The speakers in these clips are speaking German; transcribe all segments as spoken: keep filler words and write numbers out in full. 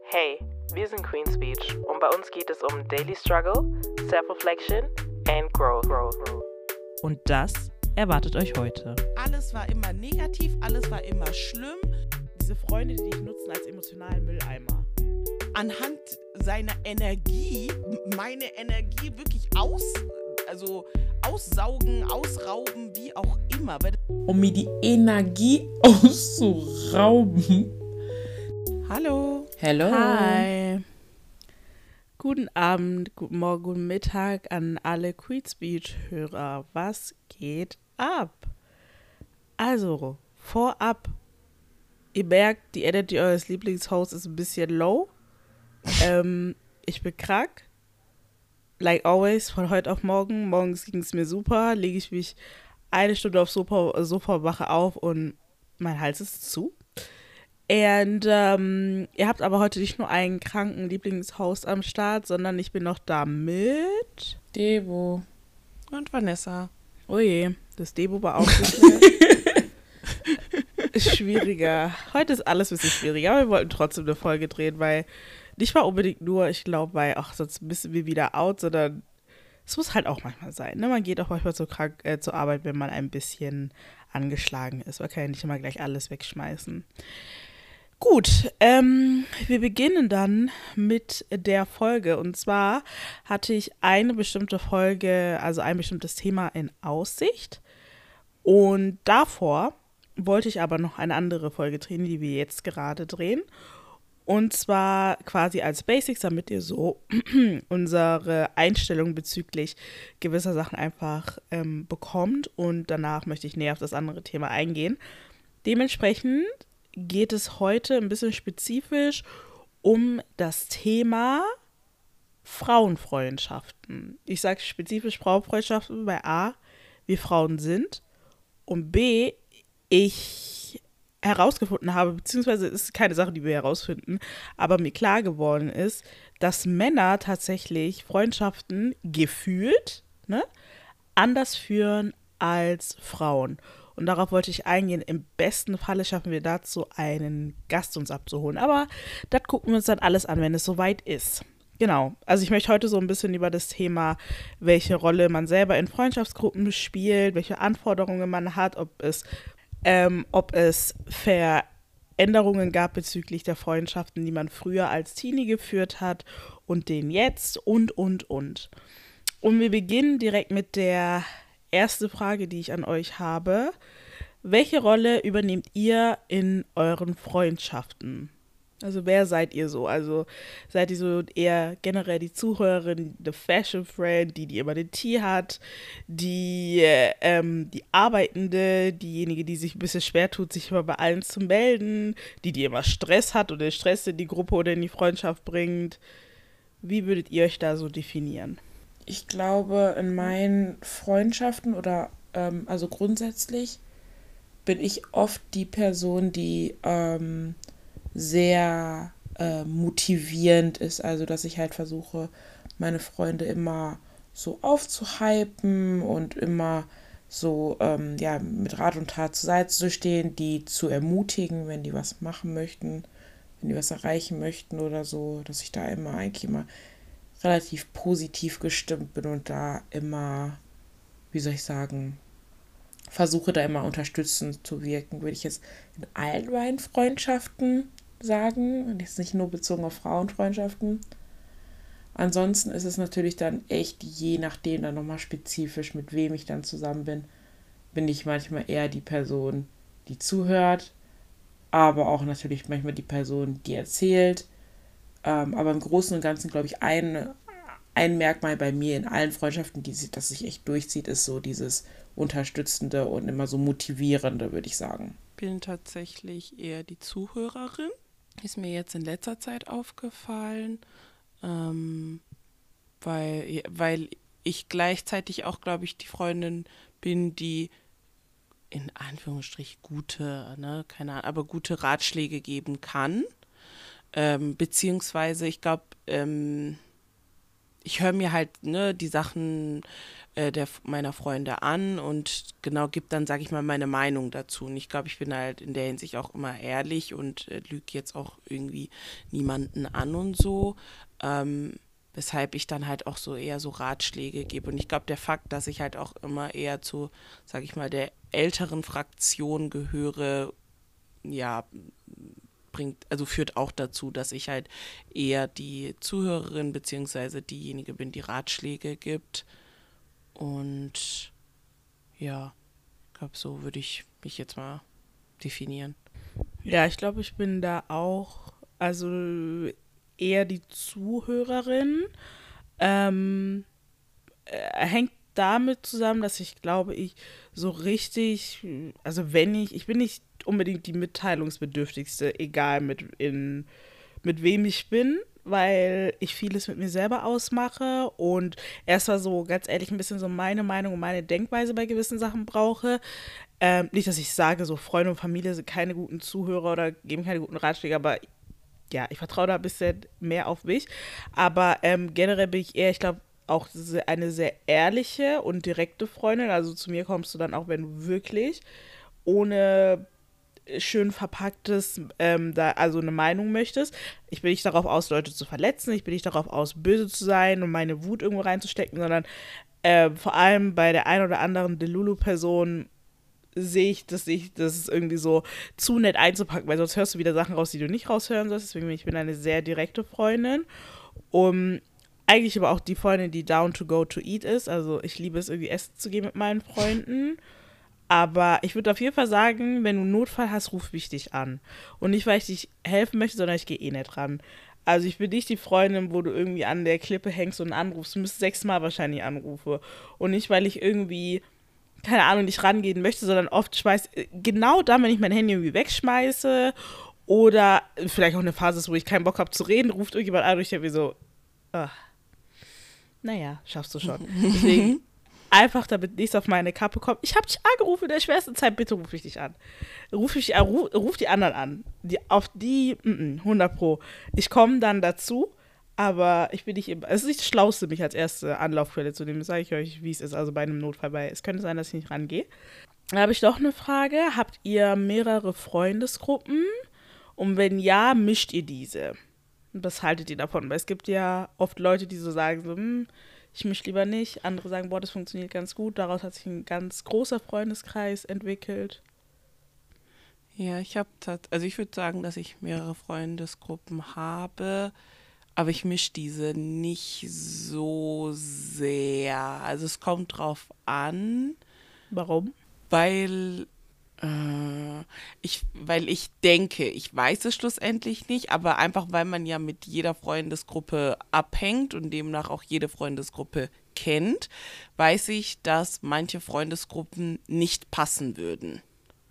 Hey, wir sind Queen's Speech und bei uns geht es um Daily Struggle, Self-Reflection and Growth. Und das erwartet euch heute. Alles war immer negativ, alles war immer schlimm. Diese Freunde, die dich nutzen als emotionalen Mülleimer. Anhand seiner Energie, meine Energie wirklich aus, also aussaugen, ausrauben, wie auch immer. Um mir die Energie auszurauben. Hallo. Hello. Hi. Guten Abend, guten Morgen, guten Mittag an alle Queen's Speech-Hörer. Was geht ab? Also, vorab, ihr merkt, die Energy eures Lieblingshosts ist ein bisschen low. ähm, ich bin krank. Like always, von heute auf morgen. Morgens ging es mir super. Lege ich mich eine Stunde aufs Sofa, Sofa, wache auf und mein Hals ist zu. Und ähm, ihr habt aber heute nicht nur einen kranken Lieblingshost am Start, sondern ich bin noch da mit Debo. Und Vanessa. Oh je, das Debo war auch nicht mehr. Ist schwieriger. Heute ist alles ein bisschen schwieriger, aber wir wollten trotzdem eine Folge drehen, weil nicht mal unbedingt nur, ich glaube, weil ach, sonst müssen wir wieder out, sondern es muss halt auch manchmal sein. Ne? Man geht auch manchmal zu krank, äh, zur Arbeit, wenn man ein bisschen angeschlagen ist. Man kann ja nicht immer gleich alles wegschmeißen. Gut, ähm, wir beginnen dann mit der Folge. Und zwar hatte ich eine bestimmte Folge, also ein bestimmtes Thema in Aussicht. Und davor wollte ich aber noch eine andere Folge drehen, die wir jetzt gerade drehen. Und zwar quasi als Basics, damit ihr so unsere Einstellung bezüglich gewisser Sachen einfach ähm, bekommt. Und danach möchte ich näher auf das andere Thema eingehen. Dementsprechend geht es heute ein bisschen spezifisch um das Thema Frauenfreundschaften. Ich sage spezifisch Frauenfreundschaften, weil A, wir Frauen sind und B, ich herausgefunden habe, beziehungsweise es ist keine Sache, die wir herausfinden, aber mir klar geworden ist, dass Männer tatsächlich Freundschaften gefühlt, ne, anders führen als Frauen. Und darauf wollte ich eingehen. Im besten Falle schaffen wir dazu, einen Gast uns abzuholen. Aber das gucken wir uns dann alles an, wenn es soweit ist. Genau. Also ich möchte heute so ein bisschen über das Thema, welche Rolle man selber in Freundschaftsgruppen spielt, welche Anforderungen man hat, ob es, ähm, ob es Veränderungen gab bezüglich der Freundschaften, die man früher als Teenie geführt hat und den jetzt und, und, und. Und wir beginnen direkt mit der erste Frage, die ich an euch habe. Welche Rolle übernehmt ihr in euren Freundschaften? Also wer seid ihr so? Also seid ihr so eher generell die Zuhörerin, the Fashion Friend, die, die immer den Tee hat, die, ähm, die Arbeitende, diejenige, die sich ein bisschen schwer tut, sich immer bei allen zu melden, die, die immer Stress hat oder Stress in die Gruppe oder in die Freundschaft bringt? Wie würdet ihr euch da so definieren? Ich glaube, in meinen Freundschaften oder ähm, also grundsätzlich bin ich oft die Person, die ähm, sehr äh, motivierend ist. Also, dass ich halt versuche, meine Freunde immer so aufzuhypen und immer so ähm, ja, mit Rat und Tat zur Seite zu stehen, die zu ermutigen, wenn die was machen möchten, wenn die was erreichen möchten oder so, dass ich da immer eigentlich immer relativ positiv gestimmt bin und da immer, wie soll ich sagen, versuche da immer unterstützend zu wirken, würde ich jetzt in allen meinen Freundschaften sagen und jetzt nicht nur bezogen auf Frauenfreundschaften. Ansonsten ist es natürlich dann echt je nachdem dann nochmal spezifisch, mit wem ich dann zusammen bin, bin ich manchmal eher die Person, die zuhört, aber auch natürlich manchmal die Person, die erzählt. Ähm, aber im Großen und Ganzen, glaube ich, ein, ein Merkmal bei mir in allen Freundschaften, die, das sich echt durchzieht, ist so dieses Unterstützende und immer so Motivierende, würde ich sagen. Bin tatsächlich eher die Zuhörerin. Ist mir jetzt in letzter Zeit aufgefallen, ähm, weil, weil ich gleichzeitig auch, glaube ich, die Freundin bin, die in Anführungsstrich gute, ne, keine Ahnung, aber gute Ratschläge geben kann. Ähm, beziehungsweise, ich glaube, ähm, ich höre mir halt ne, die Sachen äh, der, meiner Freunde an und genau gebe dann, sage ich mal, meine Meinung dazu. Und ich glaube, ich bin halt in der Hinsicht auch immer ehrlich und äh, lüge jetzt auch irgendwie niemanden an und so. Ähm, weshalb ich dann halt auch so eher so Ratschläge gebe. Und ich glaube, der Fakt, dass ich halt auch immer eher zu, sage ich mal, der älteren Fraktion gehöre, ja, bringt, also führt auch dazu, dass ich halt eher die Zuhörerin beziehungsweise diejenige bin, die Ratschläge gibt. Und ja, ich glaube, so würde ich mich jetzt mal definieren. Ja, ich glaube, ich bin da auch, also eher die Zuhörerin. Ähm, äh, hängt damit zusammen, dass ich glaube, ich so richtig, also wenn ich, ich bin nicht unbedingt die mitteilungsbedürftigste, egal mit, in, mit wem ich bin, weil ich vieles mit mir selber ausmache und erstmal so ganz ehrlich ein bisschen so meine Meinung und meine Denkweise bei gewissen Sachen brauche. Ähm, nicht, dass ich sage, so Freunde und Familie sind keine guten Zuhörer oder geben keine guten Ratschläge, aber ja, ich vertraue da ein bisschen mehr auf mich. Aber ähm, generell bin ich eher, ich glaube, auch eine sehr ehrliche und direkte Freundin. Also zu mir kommst du dann auch, wenn du wirklich ohne schön verpacktes, ähm, da, also eine Meinung möchtest. Ich bin nicht darauf aus, Leute zu verletzen. Ich bin nicht darauf aus, böse zu sein und meine Wut irgendwo reinzustecken, sondern äh, vor allem bei der einen oder anderen Delulu-Person sehe ich, dass ich das ist irgendwie so zu nett einzupacken, weil sonst hörst du wieder Sachen raus, die du nicht raushören sollst. Deswegen bin ich bin eine sehr direkte Freundin. Um, eigentlich aber auch die Freundin, die down to go to eat ist. Also ich liebe es, irgendwie essen zu gehen mit meinen Freunden. Aber ich würde auf jeden Fall sagen, wenn du einen Notfall hast, ruf mich dich an. Und nicht, weil ich dich helfen möchte, sondern ich gehe eh nicht ran. Also ich bin nicht die Freundin, wo du irgendwie an der Klippe hängst und anrufst. Du müsstest sechsmal wahrscheinlich anrufe. Und nicht, weil ich irgendwie, keine Ahnung, nicht rangehen möchte, sondern oft schmeiß, genau dann, wenn ich mein Handy irgendwie wegschmeiße oder vielleicht auch eine Phase ist, wo ich keinen Bock habe zu reden, ruft irgendjemand an und ich denke mir so, ach, naja, schaffst du schon. Deswegen einfach, damit nichts auf meine Kappe kommt. Ich habe dich angerufen in der schwersten Zeit, bitte ruf ich dich an. Ruf, ich, äh, ruf, ruf die anderen an. Die, auf die, mm, hundert Pro. Ich komme dann dazu, aber ich bin nicht immer, es ist nicht das Schlauste, mich als erste Anlaufquelle zu nehmen. Das sage ich euch, wie es ist, also bei einem Notfall, weil es könnte sein, dass ich nicht rangehe. Da habe ich doch eine Frage. Habt ihr mehrere Freundesgruppen? Und wenn ja, mischt ihr diese? Und was haltet ihr davon? Weil es gibt ja oft Leute, die so sagen, so, hm, ich mische lieber nicht. Andere sagen, boah, das funktioniert ganz gut. Daraus hat sich ein ganz großer Freundeskreis entwickelt. Ja, ich habe, also ich würde sagen, dass ich mehrere Freundesgruppen habe, aber ich mische diese nicht so sehr. Also es kommt drauf an. Warum? Weil äh, ich, weil ich denke, ich weiß es schlussendlich nicht, aber einfach weil man ja mit jeder Freundesgruppe abhängt und demnach auch jede Freundesgruppe kennt, weiß ich, dass manche Freundesgruppen nicht passen würden.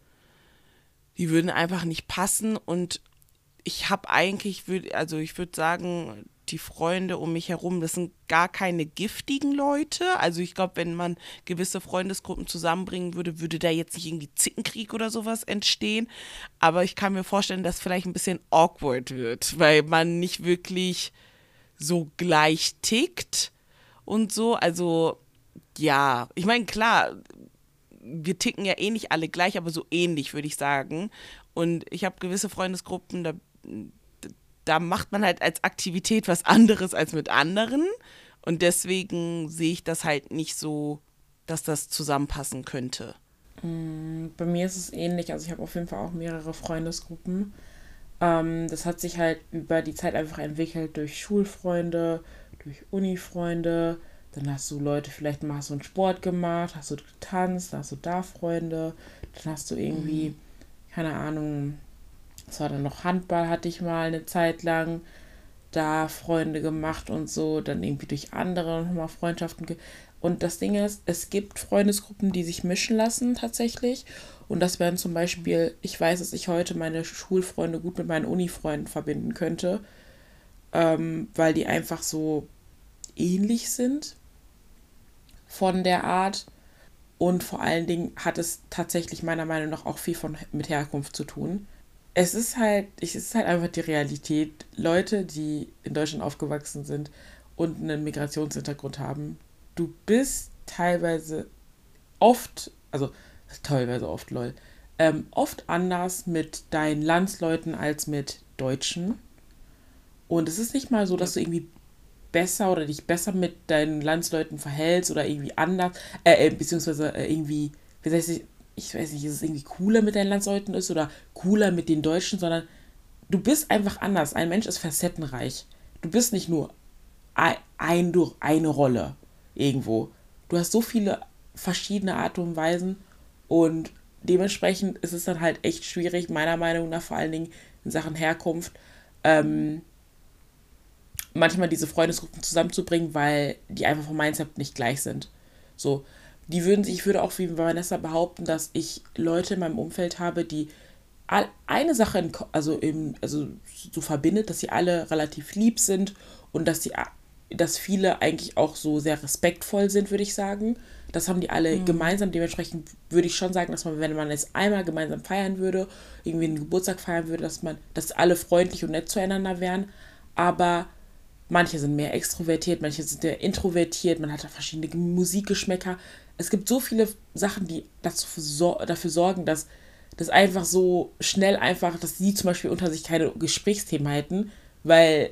Die würden einfach nicht passen und ich habe eigentlich, würd, also ich würde sagen, die Freunde um mich herum, das sind gar keine giftigen Leute. Also ich glaube, wenn man gewisse Freundesgruppen zusammenbringen würde, würde da jetzt nicht irgendwie Zickenkrieg oder sowas entstehen. Aber ich kann mir vorstellen, dass es vielleicht ein bisschen awkward wird, weil man nicht wirklich so gleich tickt und so. Also ja, ich meine, klar, wir ticken ja eh nicht alle gleich, aber so ähnlich, würde ich sagen. Und ich habe gewisse Freundesgruppen, da da macht man halt als Aktivität was anderes als mit anderen und deswegen sehe ich das halt nicht so, dass das zusammenpassen könnte. Bei mir ist es ähnlich, also ich habe auf jeden Fall auch mehrere Freundesgruppen. Ähm, das hat sich halt über die Zeit einfach entwickelt durch Schulfreunde, durch Unifreunde, dann hast du Leute, vielleicht mal hast du einen Sport gemacht, hast du getanzt, dann hast du da Freunde, dann hast du irgendwie, mhm. keine Ahnung, es war dann noch Handball, hatte ich mal eine Zeit lang, da Freunde gemacht und so, dann irgendwie durch andere nochmal Freundschaften. Ge- und das Ding ist, es gibt Freundesgruppen, die sich mischen lassen tatsächlich. Und das wären zum Beispiel, ich weiß, dass ich heute meine Schulfreunde gut mit meinen Unifreunden verbinden könnte, ähm, weil die einfach so ähnlich sind von der Art. Und vor allen Dingen hat es tatsächlich meiner Meinung nach auch viel von, mit Herkunft zu tun. Es ist halt, es ist halt einfach die Realität. Leute, die in Deutschland aufgewachsen sind und einen Migrationshintergrund haben. Du bist teilweise oft, also teilweise oft, lol, ähm, oft anders mit deinen Landsleuten als mit Deutschen. Und es ist nicht mal so, dass du irgendwie besser oder dich besser mit deinen Landsleuten verhältst oder irgendwie anders, äh, äh beziehungsweise äh, irgendwie, wie heißt ich, ich weiß nicht, ist es irgendwie cooler mit deinen Landsleuten ist oder cooler mit den Deutschen, sondern du bist einfach anders. Ein Mensch ist facettenreich. Du bist nicht nur ein, ein durch eine Rolle irgendwo. Du hast so viele verschiedene Arten und Weisen und dementsprechend ist es dann halt echt schwierig, meiner Meinung nach, vor allen Dingen in Sachen Herkunft, ähm, manchmal diese Freundesgruppen zusammenzubringen, weil die einfach vom Mindset nicht gleich sind. So, die würden sich, ich würde auch wie Vanessa behaupten, dass ich Leute in meinem Umfeld habe, die eine Sache in, also im, also so verbindet, dass sie alle relativ lieb sind und dass die, dass viele eigentlich auch so sehr respektvoll sind, würde ich sagen. Das haben die alle mhm. gemeinsam. Dementsprechend würde ich schon sagen, dass man, wenn man jetzt einmal gemeinsam feiern würde, irgendwie einen Geburtstag feiern würde, dass man, dass alle freundlich und nett zueinander wären. Aber manche sind mehr extrovertiert, manche sind mehr introvertiert, man hat da verschiedene Musikgeschmäcker. Es gibt so viele Sachen, die dazu, dafür sorgen, dass das einfach so schnell einfach, dass sie zum Beispiel unter sich keine Gesprächsthemen halten, weil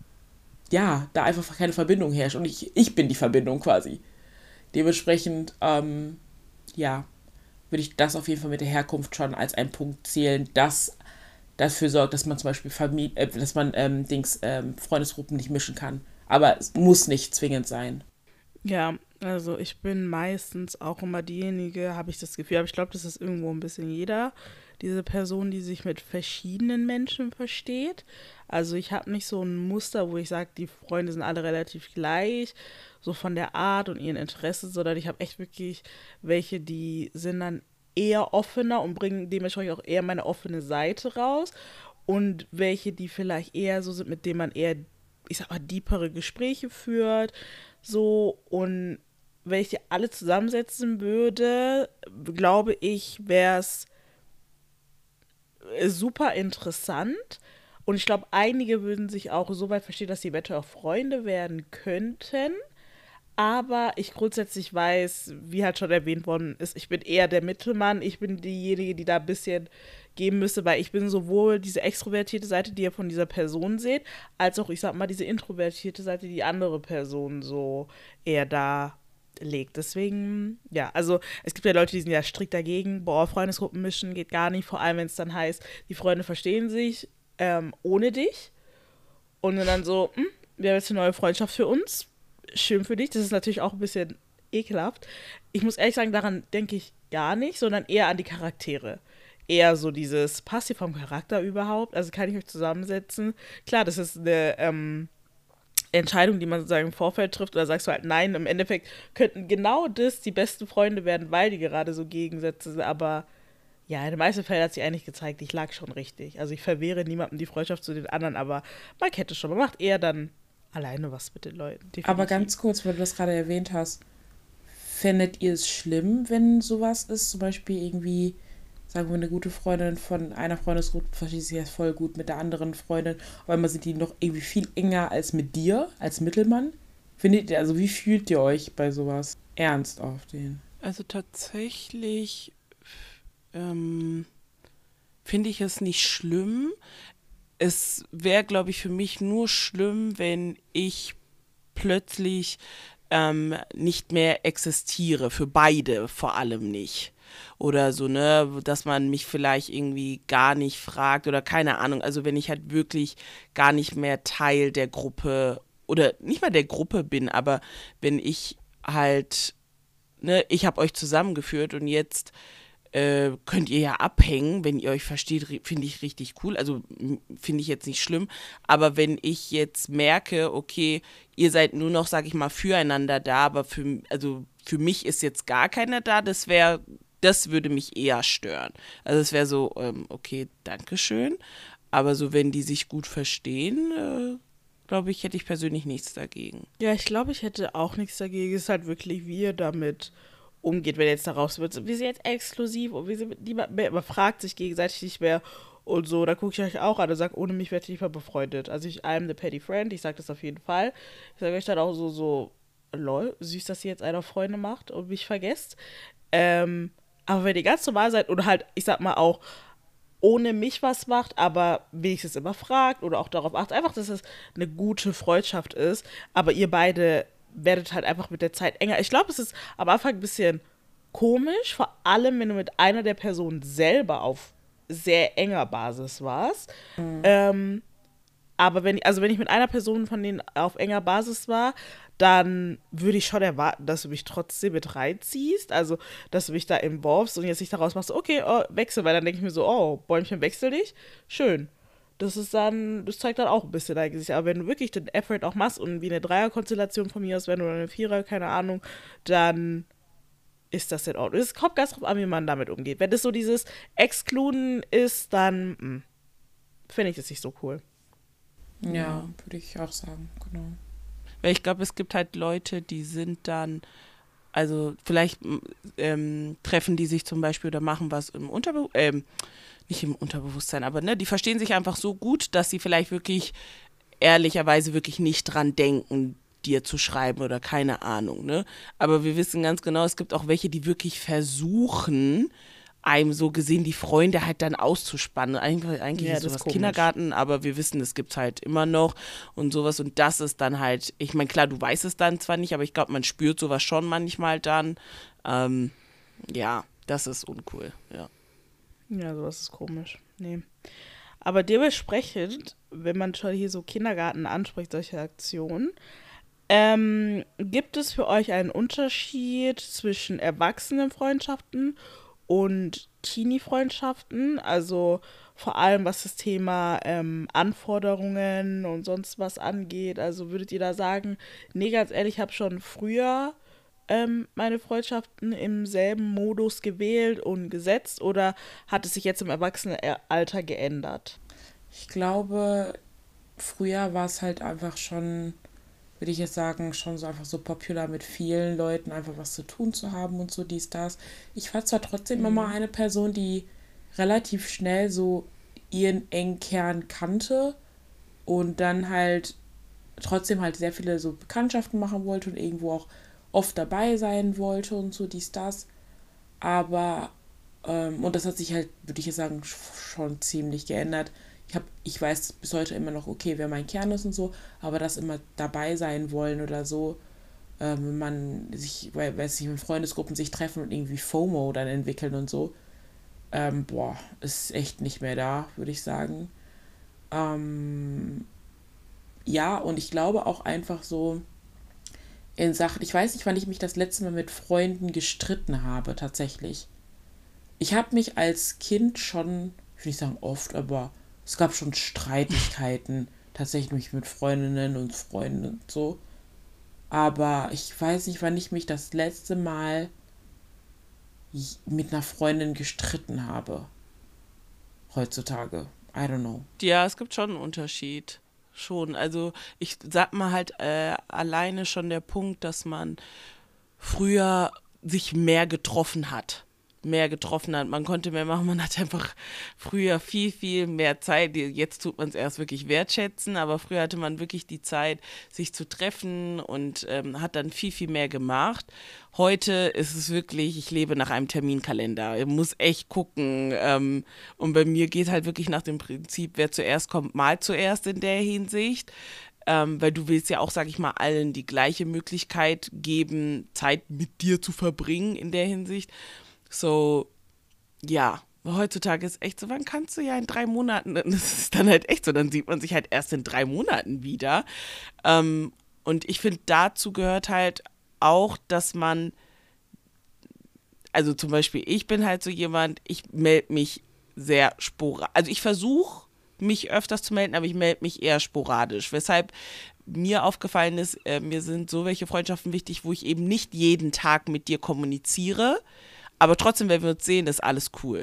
ja, da einfach keine Verbindung herrscht und ich, ich bin die Verbindung quasi. Dementsprechend, ähm, ja, würde ich das auf jeden Fall mit der Herkunft schon als einen Punkt zählen, das dafür sorgt, dass man zum Beispiel Familie, äh, dass man ähm, Dings, ähm, Freundesgruppen nicht mischen kann. Aber es muss nicht zwingend sein. Ja, also ich bin meistens auch immer diejenige, habe ich das Gefühl, aber ich glaube, das ist irgendwo ein bisschen jeder, diese Person, die sich mit verschiedenen Menschen versteht. Also ich habe nicht so ein Muster, wo ich sage, die Freunde sind alle relativ gleich, so von der Art und ihren Interessen, sondern ich habe echt wirklich welche, die sind dann eher offener und bringen dementsprechend auch eher meine offene Seite raus und welche, die vielleicht eher so sind, mit denen man eher, ich sag mal, deepere Gespräche führt, so, und wenn ich die alle zusammensetzen würde, glaube ich, wäre es super interessant und ich glaube, einige würden sich auch so weit verstehen, dass sie eventuell auch Freunde werden könnten. Aber ich grundsätzlich weiß, wie halt schon erwähnt worden ist, ich bin eher der Mittelmann. Ich bin diejenige, die da ein bisschen geben müsste, weil ich bin sowohl diese extrovertierte Seite, die ihr von dieser Person seht, als auch, ich sag mal, diese introvertierte Seite, die andere Person so eher da legt. Deswegen, ja, also es gibt ja Leute, die sind ja strikt dagegen. Boah, Freundesgruppen mischen geht gar nicht, vor allem wenn es dann heißt, die Freunde verstehen sich ähm, ohne dich. Und dann so, hm, wir haben jetzt eine neue Freundschaft für uns. Schön für dich. Das ist natürlich auch ein bisschen ekelhaft. Ich muss ehrlich sagen, daran denke ich gar nicht, sondern eher an die Charaktere. Eher so dieses, passt ihr vom Charakter überhaupt? Also kann ich euch zusammensetzen? Klar, das ist eine ähm, Entscheidung, die man sozusagen im Vorfeld trifft, oder sagst du halt nein, im Endeffekt könnten genau das die besten Freunde werden, weil die gerade so Gegensätze sind, aber ja, in den meisten Fällen hat sich eigentlich gezeigt, ich lag schon richtig. Also ich verwehre niemandem die Freundschaft zu den anderen, aber man kennt es schon, man macht eher dann alleine was mit den Leuten. Definitiv. Aber ganz kurz, weil du das gerade erwähnt hast, findet ihr es schlimm, wenn sowas ist? Zum Beispiel irgendwie, sagen wir, eine gute Freundin von einer Freundesgruppe versteht sich jetzt voll gut mit der anderen Freundin, weil man sind die noch irgendwie viel enger als mit dir, als Mittelmann. Findet ihr, also wie fühlt ihr euch bei sowas? Ernst auf den? Also tatsächlich ähm, finde ich es nicht schlimm. Es wäre, glaube ich, für mich nur schlimm, wenn ich plötzlich ähm, nicht mehr existiere, für beide vor allem nicht. Oder so, ne, dass man mich vielleicht irgendwie gar nicht fragt oder keine Ahnung. Also wenn ich halt wirklich gar nicht mehr Teil der Gruppe oder nicht mal der Gruppe bin, aber wenn ich halt, ne, ich habe euch zusammengeführt und jetzt Äh, könnt ihr ja abhängen, wenn ihr euch versteht, finde ich richtig cool, also finde ich jetzt nicht schlimm, aber wenn ich jetzt merke, okay, ihr seid nur noch, sag ich mal, füreinander da, aber für, also für mich ist jetzt gar keiner da, das wäre, das würde mich eher stören. Also es wäre so, ähm, okay, dankeschön, aber so, wenn die sich gut verstehen, äh, glaube ich, hätte ich persönlich nichts dagegen. Ja, ich glaube, ich hätte auch nichts dagegen, es ist halt wirklich, wie ihr damit umgeht, wenn jetzt daraus wird, wir sind jetzt exklusiv und wir sind, niemand mehr, man fragt sich gegenseitig nicht mehr und so, da gucke ich euch auch an und sage, ohne mich wäre ich nicht mal befreundet. Also ich, I'm the petty friend, ich sage das auf jeden Fall. Ich sage euch dann auch so, so, lol, süß, dass ihr jetzt einer Freunde macht und mich vergesst. Ähm, aber wenn ihr ganz normal seid und halt, ich sag mal auch, ohne mich was macht, aber wenigstens immer fragt oder auch darauf achtet, einfach, dass es eine gute Freundschaft ist, aber ihr beide werdet halt einfach mit der Zeit enger. Ich glaube, es ist am Anfang ein bisschen komisch, vor allem, wenn du mit einer der Personen selber auf sehr enger Basis warst. Mhm. Ähm, aber wenn, also wenn ich mit einer Person von denen auf enger Basis war, dann würde ich schon erwarten, dass du mich trotzdem mit reinziehst, also dass du mich da involvest und jetzt nicht daraus machst, okay, oh, wechsel, weil dann denke ich mir so, oh, Bäumchen, wechsel dich, schön. Das ist dann, das zeigt dann auch ein bisschen dein Gesicht, aber wenn du wirklich den Effort auch machst und wie eine Dreierkonstellation von mir aus, wenn du eine Vierer, keine Ahnung, dann ist das in Ordnung. Es kommt ganz drauf an, wie man damit umgeht. Wenn das so dieses Exkluden ist, dann finde ich das nicht so cool. Ja, ja, würde ich auch sagen, genau. Weil ich glaube, es gibt halt Leute, die sind dann, also vielleicht ähm, treffen die sich zum Beispiel oder machen was im Unterbewusstsein, ähm, nicht im Unterbewusstsein, aber ne, die verstehen sich einfach so gut, dass sie vielleicht wirklich ehrlicherweise wirklich nicht dran denken, dir zu schreiben oder keine Ahnung, ne? Aber wir wissen ganz genau, es gibt auch welche, die wirklich versuchen, einem so gesehen die Freunde halt dann auszuspannen. Eigentlich, eigentlich ja, ist sowas Kindergarten, aber wir wissen, es gibt es halt immer noch und sowas und das ist dann halt, ich meine, klar, du weißt es dann zwar nicht, aber ich glaube, man spürt sowas schon manchmal dann. Ähm, ja, das ist uncool, ja. Ja, sowas ist komisch. Nee. Aber dementsprechend, wenn man schon hier so Kindergarten anspricht, solche Aktionen, ähm, gibt es für euch einen Unterschied zwischen Erwachsenenfreundschaften und Teenie-Freundschaften, also vor allem was das Thema ähm, Anforderungen und sonst was angeht, also würdet ihr da sagen, nee, ganz ehrlich, ich habe schon früher ähm, meine Freundschaften im selben Modus gewählt und gesetzt oder hat es sich jetzt im Erwachsenenalter geändert? Ich glaube, früher war es halt einfach schon, würde ich jetzt sagen, schon so einfach so popular mit vielen Leuten einfach was zu tun zu haben und so dies, das. Ich war zwar trotzdem immer mal eine Person, die relativ schnell so ihren engen Kern kannte und dann halt trotzdem halt sehr viele so Bekanntschaften machen wollte und irgendwo auch oft dabei sein wollte und so dies, das. Aber, ähm, und das hat sich halt, würde ich jetzt sagen, schon ziemlich geändert. Ich, hab, ich weiß bis heute immer noch, okay, wer mein Kern ist und so, aber das immer dabei sein wollen oder so, ähm, wenn man sich, weil, weil sich in Freundesgruppen sich treffen und irgendwie FOMO dann entwickeln und so, ähm, boah, ist echt nicht mehr da, würde ich sagen. Ähm, ja, und ich glaube auch einfach so in Sachen, ich weiß nicht, wann ich mich das letzte Mal mit Freunden gestritten habe, tatsächlich. Ich habe mich als Kind schon, ich will nicht sagen oft, aber es gab schon Streitigkeiten, tatsächlich mit Freundinnen und Freunden und so. Aber ich weiß nicht, wann ich mich das letzte Mal mit einer Freundin gestritten habe. Heutzutage. I don't know. Ja, es gibt schon einen Unterschied. Schon. Also ich sag mal halt äh, alleine schon der Punkt, dass man früher sich mehr getroffen hat. mehr getroffen hat. Man konnte mehr machen, man hatte einfach früher viel, viel mehr Zeit. Jetzt tut man es erst wirklich wertschätzen, aber früher hatte man wirklich die Zeit, sich zu treffen und ähm, hat dann viel, viel mehr gemacht. Heute ist es wirklich, ich lebe nach einem Terminkalender. Ich muss echt gucken ähm, und bei mir geht halt wirklich nach dem Prinzip, wer zuerst kommt, mal zuerst in der Hinsicht. Ähm, weil du willst ja auch, sag ich mal, allen die gleiche Möglichkeit geben, Zeit mit dir zu verbringen in der Hinsicht. So, ja, heutzutage ist echt so, wann kannst du ja in drei Monaten, das ist dann halt echt so, dann sieht man sich halt erst in drei Monaten wieder. Ähm, und ich finde, dazu gehört halt auch, dass man, also zum Beispiel, ich bin halt so jemand, ich melde mich sehr sporadisch, also ich versuche, mich öfters zu melden, aber ich melde mich eher sporadisch, weshalb mir aufgefallen ist, äh, mir sind so welche Freundschaften wichtig, wo ich eben nicht jeden Tag mit dir kommuniziere, aber trotzdem, wenn wir uns sehen, ist alles cool.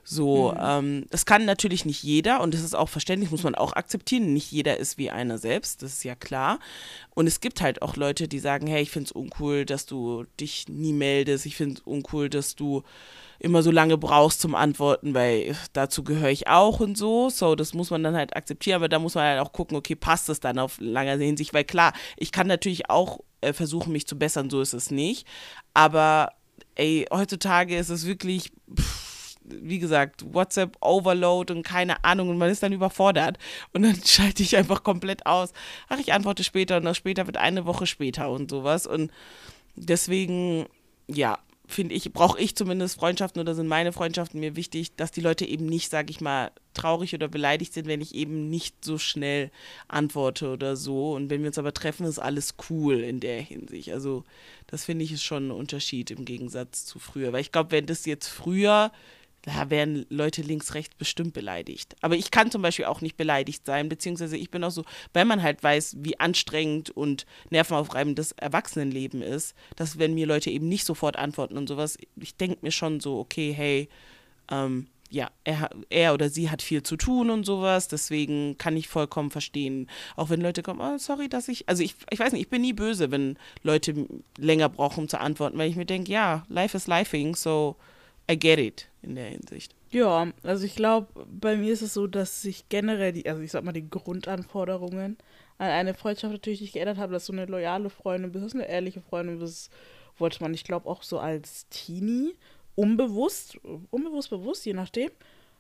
So, mhm. ähm, das kann natürlich nicht jeder und das ist auch verständlich, muss man auch akzeptieren. Nicht jeder ist wie einer selbst, das ist ja klar. Und es gibt halt auch Leute, die sagen, hey, ich finde es uncool, dass du dich nie meldest. Ich finde es uncool, dass du immer so lange brauchst zum Antworten, weil dazu gehöre ich auch und so. So, das muss man dann halt akzeptieren, aber da muss man halt auch gucken, okay, passt das dann auf lange Hinsicht? Weil klar, ich kann natürlich auch äh, versuchen, mich zu bessern, so ist es nicht. Aber ey, heutzutage ist es wirklich, pff, wie gesagt, WhatsApp-Overload und keine Ahnung und man ist dann überfordert und dann schalte ich einfach komplett aus. Ach, ich antworte später und das später wird eine Woche später und sowas und deswegen, ja, finde ich, brauche ich zumindest Freundschaften oder sind meine Freundschaften mir wichtig, dass die Leute eben nicht, sage ich mal, traurig oder beleidigt sind, wenn ich eben nicht so schnell antworte oder so. Und wenn wir uns aber treffen, ist alles cool in der Hinsicht. Also das finde ich ist schon ein Unterschied im Gegensatz zu früher. Weil ich glaube, wenn das jetzt früher, da wären Leute links, rechts bestimmt beleidigt. Aber ich kann zum Beispiel auch nicht beleidigt sein, beziehungsweise ich bin auch so, weil man halt weiß, wie anstrengend und nervenaufreibend das Erwachsenenleben ist, dass wenn mir Leute eben nicht sofort antworten und sowas, ich denke mir schon so, okay, hey, ähm, ja, er, er oder sie hat viel zu tun und sowas, deswegen kann ich vollkommen verstehen, auch wenn Leute kommen, oh, sorry, dass ich, also ich, ich weiß nicht, ich bin nie böse, wenn Leute länger brauchen, um zu antworten, weil ich mir denke, ja, life is lifing, so I get it in der Hinsicht. Ja, also ich glaube, bei mir ist es so, dass sich generell die, also ich sag mal, die Grundanforderungen an eine Freundschaft natürlich nicht geändert haben, dass du eine loyale Freundin bist, dass du eine ehrliche Freundin bist, wollte man, ich glaube, auch so als Teenie, unbewusst, unbewusst, bewusst, je nachdem,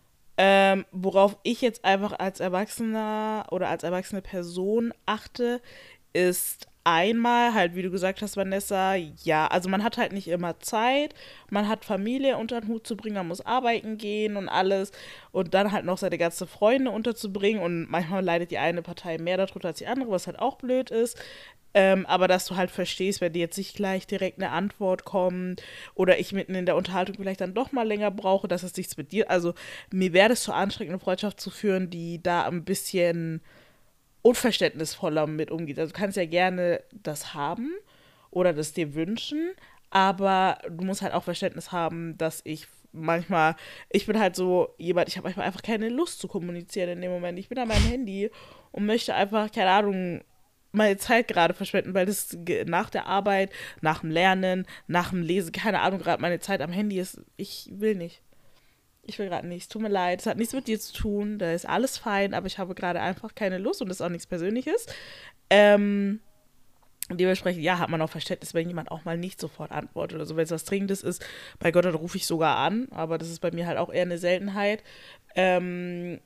ähm, worauf ich jetzt einfach als Erwachsener oder als erwachsene Person achte, ist einmal halt, wie du gesagt hast, Vanessa, ja, also man hat halt nicht immer Zeit, man hat Familie unter den Hut zu bringen, man muss arbeiten gehen und alles und dann halt noch seine ganzen Freunde unterzubringen und manchmal leidet die eine Partei mehr darunter als die andere, was halt auch blöd ist, ähm, aber dass du halt verstehst, wenn dir jetzt nicht gleich direkt eine Antwort kommt oder ich mitten in der Unterhaltung vielleicht dann doch mal länger brauche, dass es nichts mit dir, also mir wäre es zu anstrengend, eine Freundschaft zu führen, die da ein bisschen unverständnisvoller mit umgeht. Also du kannst ja gerne das haben oder das dir wünschen, aber du musst halt auch Verständnis haben, dass ich manchmal, ich bin halt so jemand, ich habe manchmal einfach keine Lust zu kommunizieren in dem Moment. Ich bin an meinem Handy und möchte einfach, keine Ahnung, meine Zeit gerade verschwenden, weil das nach der Arbeit, nach dem Lernen, nach dem Lesen, keine Ahnung, gerade meine Zeit am Handy ist, ich will nicht. Ich will gerade nichts, tut mir leid, es hat nichts mit dir zu tun, da ist alles fein, aber ich habe gerade einfach keine Lust und das ist auch nichts Persönliches. Ähm, dementsprechend, ja, hat man auch Verständnis, wenn jemand auch mal nicht sofort antwortet oder so, wenn es was Dringendes ist, bei Gott, dann rufe ich sogar an, aber das ist bei mir halt auch eher eine Seltenheit. Ähm,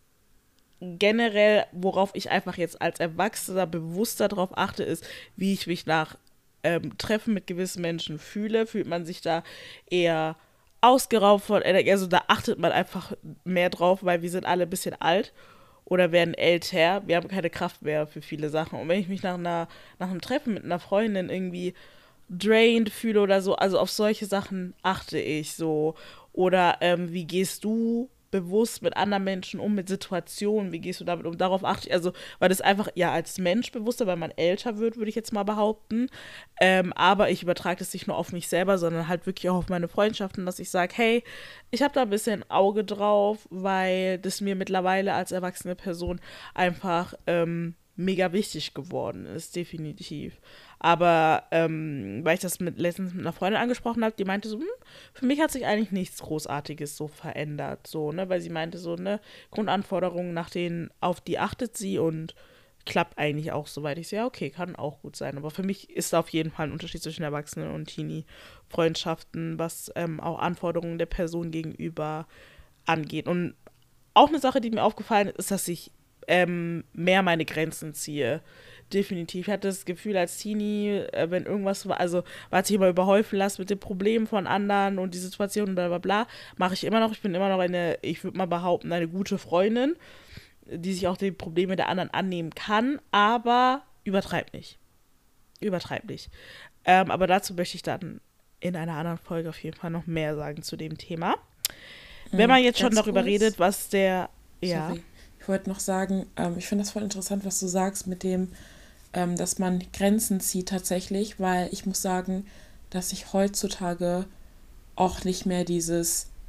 generell, worauf ich einfach jetzt als Erwachsener bewusster drauf achte, ist, wie ich mich nach ähm, Treffen mit gewissen Menschen fühle. Fühlt man sich da eher ausgeraubt von Energie, also da achtet man einfach mehr drauf, weil wir sind alle ein bisschen alt oder werden älter, wir haben keine Kraft mehr für viele Sachen und wenn ich mich nach einer nach einem Treffen mit einer Freundin irgendwie drained fühle oder so, also auf solche Sachen achte ich so oder ähm, wie gehst du bewusst mit anderen Menschen um, mit Situationen, wie gehst du damit um, darauf achte ich, also, weil das einfach, ja, als Mensch bewusster, weil man älter wird, würde ich jetzt mal behaupten, ähm, aber ich übertrage das nicht nur auf mich selber, sondern halt wirklich auch auf meine Freundschaften, dass ich sage, hey, ich habe da ein bisschen Auge drauf, weil das mir mittlerweile als erwachsene Person einfach ähm, mega wichtig geworden ist, definitiv. Aber ähm, weil ich das mit, letztens mit einer Freundin angesprochen habe, die meinte so, hm, für mich hat sich eigentlich nichts Großartiges so verändert, so, ne, weil sie meinte so, ne, Grundanforderungen, nach denen, auf die achtet sie und klappt eigentlich auch soweit. Ich so, ja, okay, kann auch gut sein. Aber für mich ist da auf jeden Fall ein Unterschied zwischen Erwachsenen und Teenie-Freundschaften, was ähm, auch Anforderungen der Person gegenüber angeht. Und auch eine Sache, die mir aufgefallen ist, ist, dass ich ähm, mehr meine Grenzen ziehe. Definitiv. Ich hatte das Gefühl als Teenie, äh, wenn irgendwas war, also was ich immer überhäufen lasse mit den Problemen von anderen und die Situation und bla bla bla, mache ich immer noch. Ich bin immer noch eine, ich würde mal behaupten, eine gute Freundin, die sich auch die Probleme der anderen annehmen kann, aber übertreibt nicht. Übertreibt nicht. Ähm, aber dazu möchte ich dann in einer anderen Folge auf jeden Fall noch mehr sagen zu dem Thema. Mhm, wenn man jetzt schon darüber kurz. redet, was der, ja. Sorry. Ich wollte noch sagen, ähm, ich finde das voll interessant, was du sagst mit dem, ähm, dass man Grenzen zieht tatsächlich, weil ich muss sagen, dass ich heutzutage auch nicht mehr dieses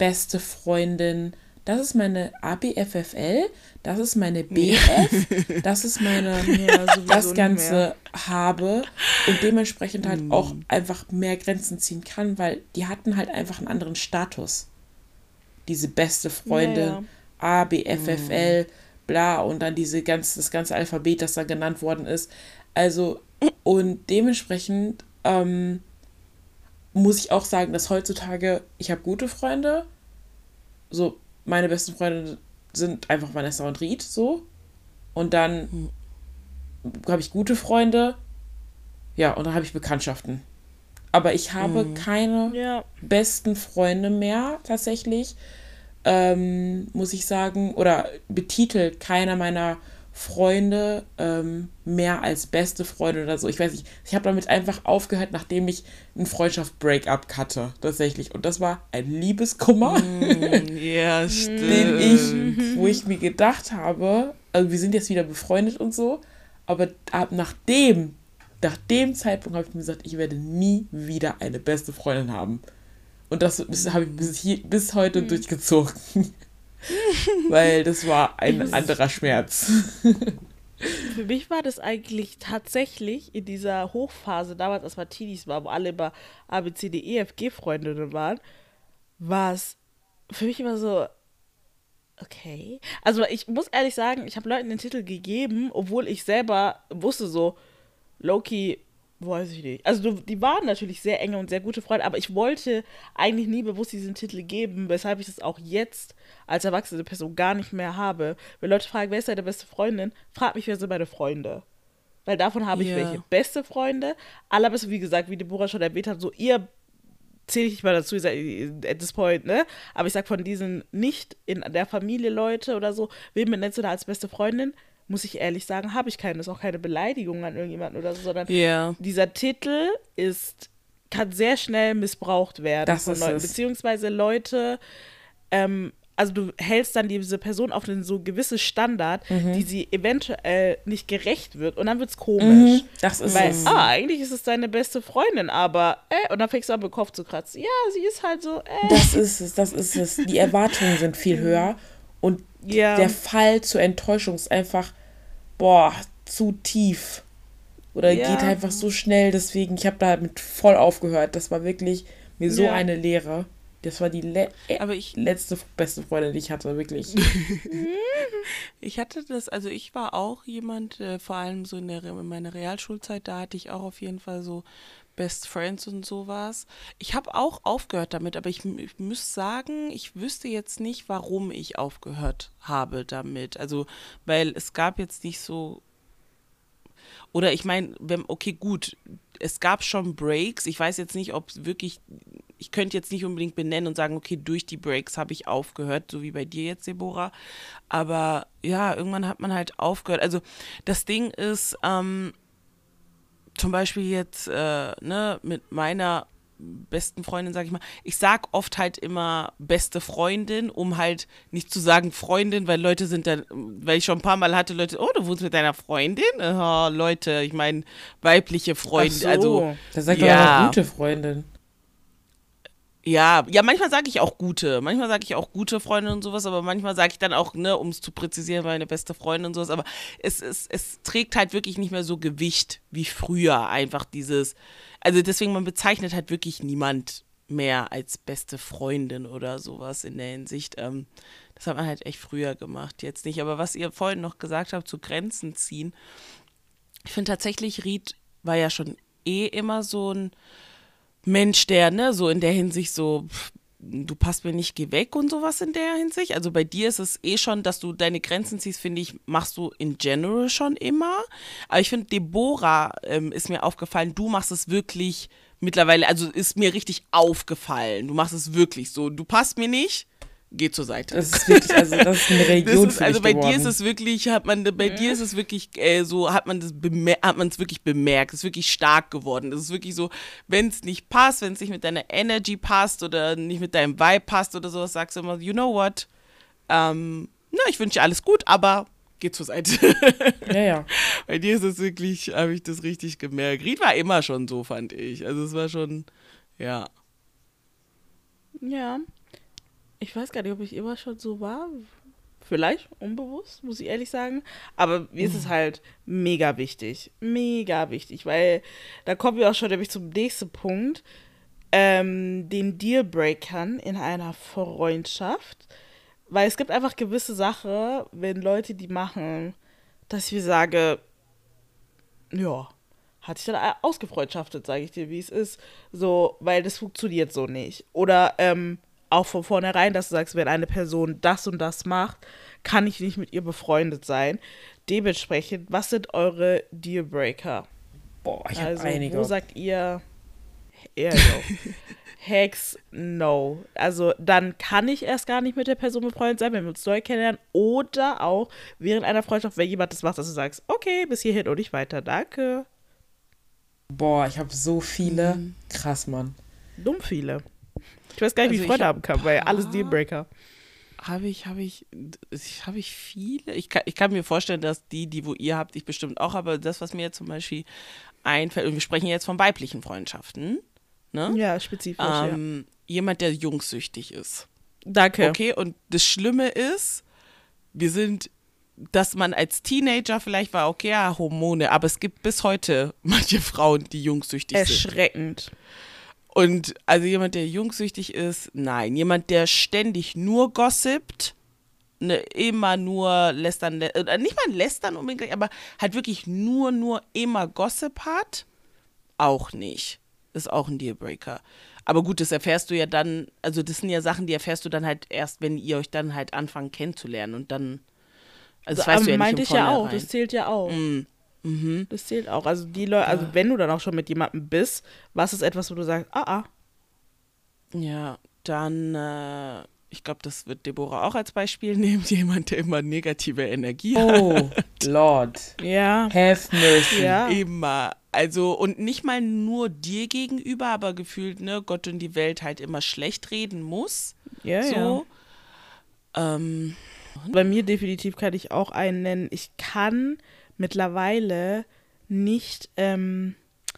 beste Freundin, das ist meine A B F F L, das ist meine B F, das ist meine, Ja, sowieso das nicht Ganze mehr. habe und dementsprechend halt Mm. auch einfach mehr Grenzen ziehen kann, weil die hatten halt einfach einen anderen Status. Diese beste Freundin, Ja, ja. A, B, F, F, L, bla, und dann diese ganz, das ganze Alphabet, das da genannt worden ist. Also, und dementsprechend ähm, muss ich auch sagen, dass heutzutage, ich habe gute Freunde, so, meine besten Freunde sind einfach Vanessa und Ried, so. Und dann habe ich gute Freunde, ja, und dann habe ich Bekanntschaften. Aber ich habe Mhm. keine Ja. besten Freunde mehr, tatsächlich, ähm, muss ich sagen, oder betitelt keiner meiner Freunde ähm, mehr als beste Freunde oder so. Ich weiß nicht, ich habe damit einfach aufgehört, nachdem ich einen Freundschaft-Breakup hatte, tatsächlich. Und das war ein Liebeskummer, Mm, ja, stimmt. den ich, wo ich mir gedacht habe, also wir sind jetzt wieder befreundet und so, aber ab nach dem, nach dem Zeitpunkt habe ich mir gesagt, ich werde nie wieder eine beste Freundin haben. Und das ist- habe ich bis, hier, bis heute durchgezogen. Weil das war ein anderer Schmerz. Für mich war das eigentlich tatsächlich in dieser Hochphase, damals als wir Teenies waren, wo alle immer A, B, C, D, E, F, G-Freundinnen waren, war es für mich immer so, okay. Also ich muss ehrlich sagen, ich habe Leuten den Titel gegeben, obwohl ich selber wusste so, Loki, weiß ich nicht. Also du- die waren natürlich sehr enge und sehr gute Freunde, aber ich wollte eigentlich nie bewusst diesen Titel geben, weshalb ich das auch jetzt als erwachsene Person gar nicht mehr habe. Wenn Leute fragen, wer ist deine beste Freundin, frag mich, wer sind meine Freunde. Weil davon habe ich Ja. welche. Beste Freunde, allerbeste, wie gesagt, wie Deborah schon erwähnt hat, so ihr zähle ich nicht mal dazu, ihr seid at this point, ne? Aber ich sag von diesen nicht in der Familie Leute oder so, wen benennst du da als beste Freundin? Muss ich ehrlich sagen, habe ich keine. Das ist auch keine Beleidigung an irgendjemanden oder so, sondern Ja. dieser Titel ist, kann sehr schnell missbraucht werden Das von ist Leuten, es. beziehungsweise Leute, ähm, also du hältst dann diese Person auf einen so gewissen Standard, die sie eventuell nicht gerecht wird und dann wird's komisch. Mhm, das ist Weil, es. ah, eigentlich ist es deine beste Freundin, aber, äh, und dann fängst du an, mit dem Kopf zu kratzen. Ja, sie ist halt so, äh. Das ist es, das ist es. Die Erwartungen sind viel höher und Ja, der Fall zur Enttäuschung ist einfach, boah, zu tief. Oder Ja. geht einfach so schnell, deswegen, ich habe damit voll aufgehört. Das war wirklich mir so Ja. eine Lehre. Das war die le äh, Aber ich, letzte beste Freundin, die ich hatte, wirklich. ich hatte das, also ich war auch jemand, äh, vor allem so in, der, in meiner Realschulzeit, da hatte ich auch auf jeden Fall so Best Friends und sowas. Ich habe auch aufgehört damit, aber ich, ich muss sagen, ich wüsste jetzt nicht, warum ich aufgehört habe damit. Also, weil es gab jetzt nicht so, oder ich meine, wenn, okay, gut, es gab schon Breaks. Ich weiß jetzt nicht, ob es wirklich, ich könnte jetzt nicht unbedingt benennen und sagen, okay, durch die Breaks habe ich aufgehört, so wie bei dir jetzt, Deborah. Aber ja, irgendwann hat man halt aufgehört. Also das Ding ist, ähm, zum Beispiel jetzt, äh, ne, mit meiner besten Freundin, sag ich mal, ich sag oft halt immer beste Freundin, um halt nicht zu sagen Freundin, weil Leute sind dann, weil ich schon ein paar Mal hatte, Leute, oh, du wohnst mit deiner Freundin? Oh, Leute, ich meine weibliche Freundin, Ach so. also Da sagt Ja. doch eine gute Freundin. ja, ja, manchmal sage ich auch gute, manchmal sage ich auch gute Freundin und sowas, aber manchmal sage ich dann auch, ne, um es zu präzisieren, meine beste Freundin und sowas, aber es, es, es trägt halt wirklich nicht mehr so Gewicht wie früher, einfach dieses, also deswegen, man bezeichnet halt wirklich niemand mehr als beste Freundin oder sowas in der Hinsicht, ähm, das hat man halt echt früher gemacht, jetzt nicht, aber was ihr vorhin noch gesagt habt, zu Grenzen ziehen, ich finde tatsächlich, Ried war ja schon eh immer so ein Mensch, der, ne, so in der Hinsicht so, pff, du passt mir nicht, geh weg und sowas in der Hinsicht. Also bei dir ist es eh schon, dass du deine Grenzen ziehst, finde ich, machst du in general schon immer. Aber ich finde, Deborah ähm, ist mir aufgefallen, du machst es wirklich mittlerweile, also ist mir richtig aufgefallen. Du machst es wirklich so, du passt mir nicht, geh zur Seite. Das ist wirklich, also das ist eine Religion Das ist, für also dich bei geworden. dir ist es wirklich, hat man, bei dir ist es wirklich äh, so, hat man das bemer hat man es wirklich bemerkt, es ist wirklich stark geworden. Es ist wirklich so, wenn es nicht passt, wenn es nicht mit deiner Energy passt oder nicht mit deinem Vibe passt oder sowas, sagst du immer, you know what, ähm, na, ich wünsche dir alles gut, aber geh zur Seite. Ja, ja. Bei dir ist es wirklich, habe ich das richtig gemerkt. Ried war immer schon so, fand ich. Also es war schon, ja. ja. Ich weiß gar nicht, ob ich immer schon so war. Vielleicht unbewusst, muss ich ehrlich sagen. Aber mir ist es halt mega wichtig. Mega wichtig, weil da kommen wir auch schon nämlich zum nächsten Punkt. Ähm, den Dealbreakern in einer Freundschaft. Weil es gibt einfach gewisse Sachen, wenn Leute die machen, dass ich mir sage, ja, hat sich dann ausgefreundschaftet, sage ich dir, wie es ist. So, weil das funktioniert so nicht. Oder ähm, auch von vornherein, dass du sagst, wenn eine Person das und das macht, kann ich nicht mit ihr befreundet sein. Dementsprechend, was sind eure Dealbreaker? Boah, ich habe Also, einige. wo sagt ihr, eher no. Hex, no. Also, dann kann ich erst gar nicht mit der Person befreundet sein, wenn wir uns neu kennenlernen. Oder auch während einer Freundschaft, wenn jemand das macht, dass du sagst, okay, bis hierhin und nicht weiter, danke. Boah, ich habe so viele. Mhm. Krass, Mann. Dumm viele. Ich weiß gar nicht, wie Also ich Freunde ich haben kann, weil alles Dealbreaker. Habe ich, habe ich, habe ich viele? Ich kann, ich kann mir vorstellen, dass die, die wo ihr habt, ich bestimmt auch, aber das, was mir jetzt zum Beispiel einfällt, und wir sprechen jetzt von weiblichen Freundschaften, ne? Ja, spezifisch, ähm, ja. Jemand, der jungssüchtig ist. Danke. Okay, und das Schlimme ist, wir sind, dass man als Teenager vielleicht war, okay, ja, Hormone, aber es gibt bis heute manche Frauen, die jungssüchtig sind. Erschreckend. Und also jemand, der jungssüchtig ist, nein. Jemand, der ständig nur gossipt, ne, immer nur lästern, äh, nicht mal lästern unbedingt, aber halt wirklich nur, nur immer Gossip hat, auch nicht. Ist auch ein Dealbreaker. Aber gut, das erfährst du ja dann, also das sind ja Sachen, die erfährst du dann halt erst, wenn ihr euch dann halt anfangt kennenzulernen und dann, also das So, weißt du ja meinte nicht ich im ja auch, Vornherein. das zählt ja auch. Mm. Mhm. Das zählt auch. Also die Leute, also wenn du dann auch schon mit jemandem bist, was ist etwas, wo du sagst, ah, ah. Ja, dann, äh, ich glaube, das wird Deborah auch als Beispiel nehmen, jemand, der immer negative Energie hat. Oh, Lord. Ja. Have mercy. Ja. Immer. Also, und nicht mal nur dir gegenüber, aber gefühlt, ne, Gott und die Welt halt immer schlecht reden muss. Ja, so. ja. Ähm, Bei mir definitiv kann ich auch einen nennen. Ich kann mittlerweile nicht, ähm,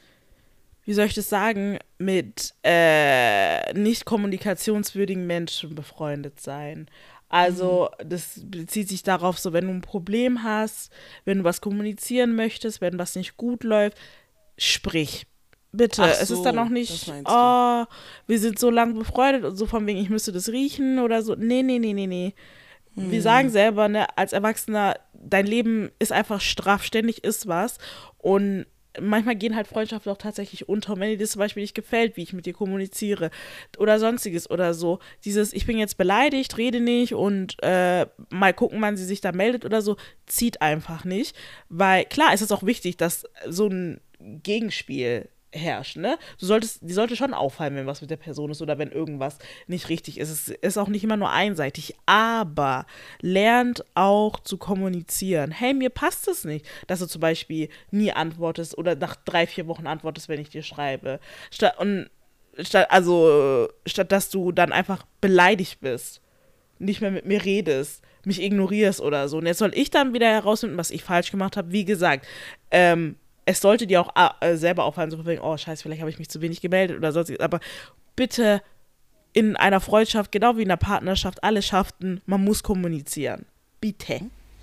wie soll ich das sagen, mit äh, nicht kommunikationswürdigen Menschen befreundet sein. Also das bezieht sich darauf, so wenn du ein Problem hast, wenn du was kommunizieren möchtest, wenn was nicht gut läuft, sprich. Bitte. Ach Es so, ist dann auch das nicht, meinst du. oh, wir sind so lange befreundet und so von wegen, ich müsste das riechen oder so. Nee, nee, nee, nee, nee. Wir sagen selber, ne, als Erwachsener, dein Leben ist einfach straff, ständig ist was. Und manchmal gehen halt Freundschaften auch tatsächlich unter. Und wenn dir das zum Beispiel nicht gefällt, wie ich mit dir kommuniziere oder sonstiges oder so, dieses, ich bin jetzt beleidigt, rede nicht und äh, mal gucken, wann sie sich da meldet oder so, zieht einfach nicht. Weil klar, es ist auch wichtig, dass so ein Gegenspiel herrscht, ne? Du solltest, die sollte schon auffallen, wenn was mit der Person ist oder wenn irgendwas nicht richtig ist. Es ist auch nicht immer nur einseitig, aber lernt auch zu kommunizieren. Hey, mir passt es nicht, dass du zum Beispiel nie antwortest oder nach drei, vier Wochen antwortest, wenn ich dir schreibe. Statt, und, statt, also, statt dass du dann einfach beleidigt bist, nicht mehr mit mir redest, mich ignorierst oder so. Und jetzt soll ich dann wieder herausfinden, was ich falsch gemacht habe. Wie gesagt, ähm, es sollte dir auch äh, selber auffallen, so von wegen, oh scheiße, vielleicht habe ich mich zu wenig gemeldet oder sonstiges, aber bitte in einer Freundschaft, genau wie in einer Partnerschaft, alle Schaften, man muss kommunizieren. Bitte.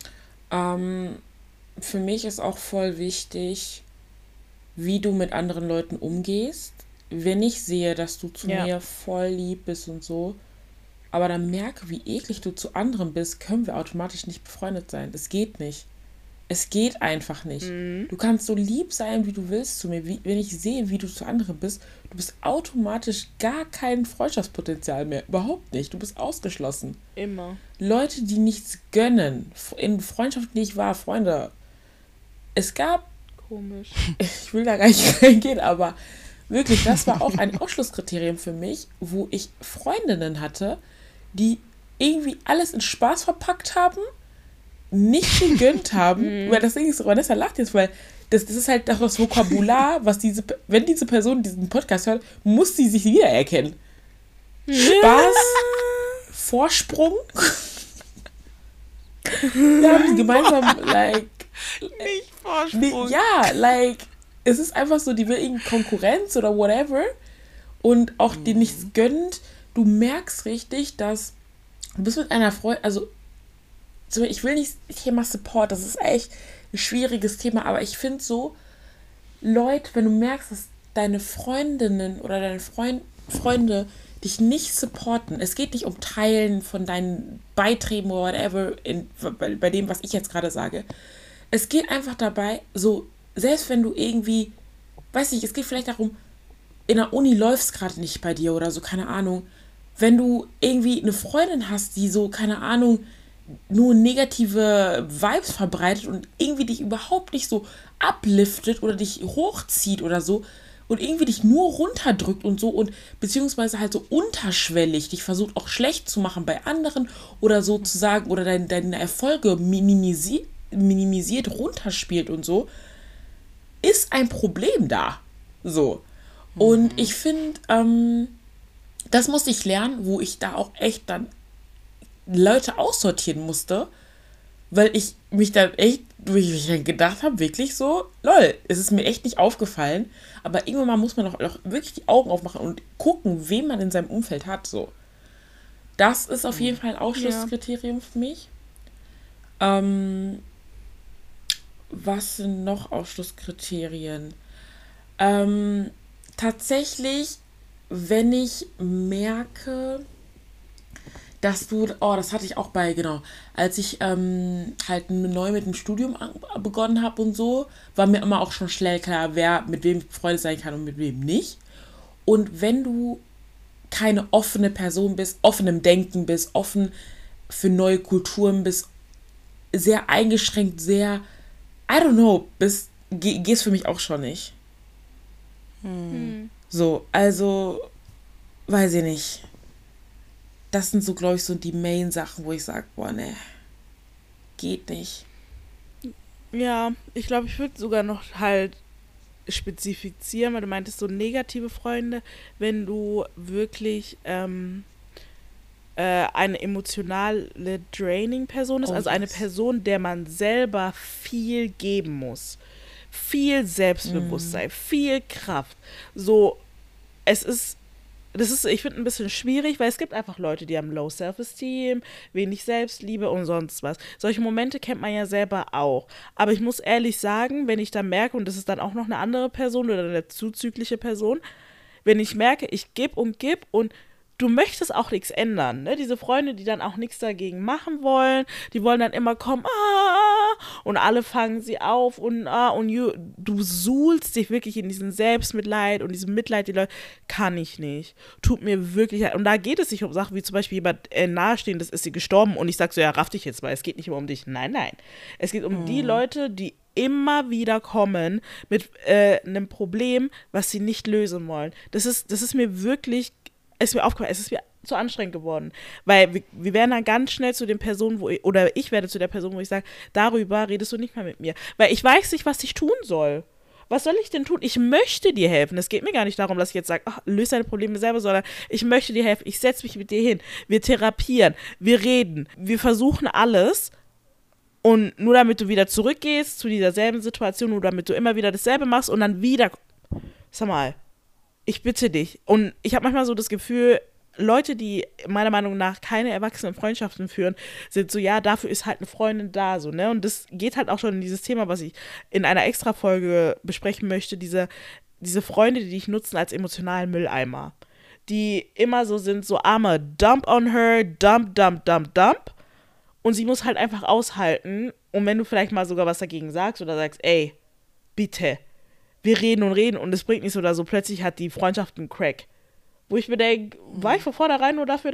Ähm, für mich ist auch voll wichtig, wie du mit anderen Leuten umgehst. Wenn ich sehe, dass du zu Ja. mir voll lieb bist und so, aber dann merke, wie eklig du zu anderen bist, können wir automatisch nicht befreundet sein. Das geht nicht. Es geht einfach nicht. Du kannst so lieb sein, wie du willst zu mir. Wie, wenn ich sehe, wie du zu anderen bist, du bist automatisch gar kein Freundschaftspotenzial mehr. Überhaupt nicht. Du bist ausgeschlossen. Immer. Leute, die nichts gönnen. In Freundschaften, die ich war, Freunde. Es gab, Komisch. ich will da gar nicht reingehen, aber wirklich, das war auch ein Ausschlusskriterium für mich, wo ich Freundinnen hatte, die irgendwie alles in Spaß verpackt haben, nicht gegönnt haben, weil das Ding ist, Vanessa lacht jetzt, weil das, das ist halt das Vokabular, was diese, wenn diese Person diesen Podcast hört, muss sie sich wiedererkennen. Spaß, Vorsprung. Wir haben gemeinsam, like, nicht Vorsprung. ja, like, es ist einfach so, die will irgendeine Konkurrenz oder whatever und auch dir nichts gönnt. Du merkst richtig, dass du bist mit einer Freundin, also so, ich will nicht Thema Support, das ist echt ein schwieriges Thema, aber ich finde so, Leute, wenn du merkst, dass deine Freundinnen oder deine Freund, Freunde dich nicht supporten, es geht nicht um Teilen von deinen Beiträgen oder whatever, in, bei, bei dem, was ich jetzt gerade sage. Es geht einfach dabei, so, selbst wenn du irgendwie, weiß nicht, es geht vielleicht darum, in der Uni läuft es gerade nicht bei dir oder so, keine Ahnung. Wenn du irgendwie eine Freundin hast, die so, keine Ahnung, nur negative Vibes verbreitet und irgendwie dich überhaupt nicht so upliftet oder dich hochzieht oder so und irgendwie dich nur runterdrückt und so und beziehungsweise halt so unterschwellig dich versucht auch schlecht zu machen bei anderen oder sozusagen oder dein, deine Erfolge minimisi- minimisiert runterspielt und so, ist ein Problem da. So. Und ich finde, ähm, das musste ich lernen, wo ich da auch echt dann Leute aussortieren musste, weil ich mich dann echt, wo ich mich dann gedacht habe, wirklich so, lol, es ist mir echt nicht aufgefallen, aber irgendwann mal muss man doch, doch wirklich die Augen aufmachen und gucken, wen man in seinem Umfeld hat, so. Das ist auf jeden Fall ein Ausschlusskriterium für mich. Ähm, was sind noch Ausschlusskriterien? Ähm, tatsächlich, wenn ich merke, dass du, oh, das hatte ich auch bei, genau, als ich ähm, halt neu mit dem Studium an, begonnen habe und so, war mir immer auch schon schnell klar, wer mit wem befreundet sein kann und mit wem nicht. Und wenn du keine offene Person bist, offen im Denken bist, offen für neue Kulturen bist, sehr eingeschränkt, sehr, I don't know, bist, ge- gehst für mich auch schon nicht. Hm. So, also, weiß ich nicht. Das sind so, glaube ich, so die Main-Sachen, wo ich sage, boah, ne, geht nicht. Ja, ich glaube, ich würde sogar noch halt spezifizieren, weil du meintest so negative Freunde, wenn du wirklich ähm, äh, eine emotionale Draining-Person ist, Oh, also eine yes. Person, der man selber viel geben muss. Viel Selbstbewusstsein, viel Kraft. So, es ist das ist, ich finde, ein bisschen schwierig, weil es gibt einfach Leute, die haben Low Self-Esteem, wenig Selbstliebe und sonst was. Solche Momente kennt man ja selber auch. Aber ich muss ehrlich sagen, wenn ich dann merke, und das ist dann auch noch eine andere Person oder eine zuzügliche Person, wenn ich merke, ich gebe und gebe und du möchtest auch nichts ändern, ne? Diese Freunde, die dann auch nichts dagegen machen wollen, die wollen dann immer kommen, ah, und alle fangen sie auf und ah, und you, du suhlst dich wirklich in diesen Selbstmitleid und diesem Mitleid, die Leute, kann ich nicht, tut mir wirklich leid. Und da geht es nicht um Sachen wie zum Beispiel jemand äh, nahestehendes ist sie gestorben und ich sag so, ja, raff dich jetzt mal, es geht nicht immer um dich. Nein, nein. Es geht um die Leute, die immer wieder kommen mit äh, einem Problem, was sie nicht lösen wollen. Das ist, das ist mir wirklich ist mir aufgefallen, es ist mir zu anstrengend geworden. Weil wir, wir werden dann ganz schnell zu den Personen, wo ich, oder ich werde zu der Person, wo ich sage, darüber redest du nicht mehr mit mir. Weil ich weiß nicht, was ich tun soll. Was soll ich denn tun? Ich möchte dir helfen. Es geht mir gar nicht darum, dass ich jetzt sage, ach, löse deine Probleme selber, sondern ich möchte dir helfen. Ich setze mich mit dir hin. Wir therapieren. Wir reden. Wir versuchen alles. Und nur damit du wieder zurückgehst zu dieser selben Situation, nur damit du immer wieder dasselbe machst und dann wieder, sag mal, ich bitte dich. Und ich habe manchmal so das Gefühl, Leute, die meiner Meinung nach keine erwachsenen Freundschaften führen, sind so, ja, dafür ist halt eine Freundin da, so, ne? Und das geht halt auch schon in dieses Thema, was ich in einer Extra-Folge besprechen möchte, diese, diese Freunde, die dich nutzen als emotionalen Mülleimer. Die immer so sind, so arme, dump on her, dump, dump, dump, dump. Und sie muss halt einfach aushalten. Und wenn du vielleicht mal sogar was dagegen sagst oder sagst, ey, bitte, wir reden und reden und es bringt nichts oder so, plötzlich hat die Freundschaft einen Crack. Wo ich mir denke, war ich von vornherein nur dafür da?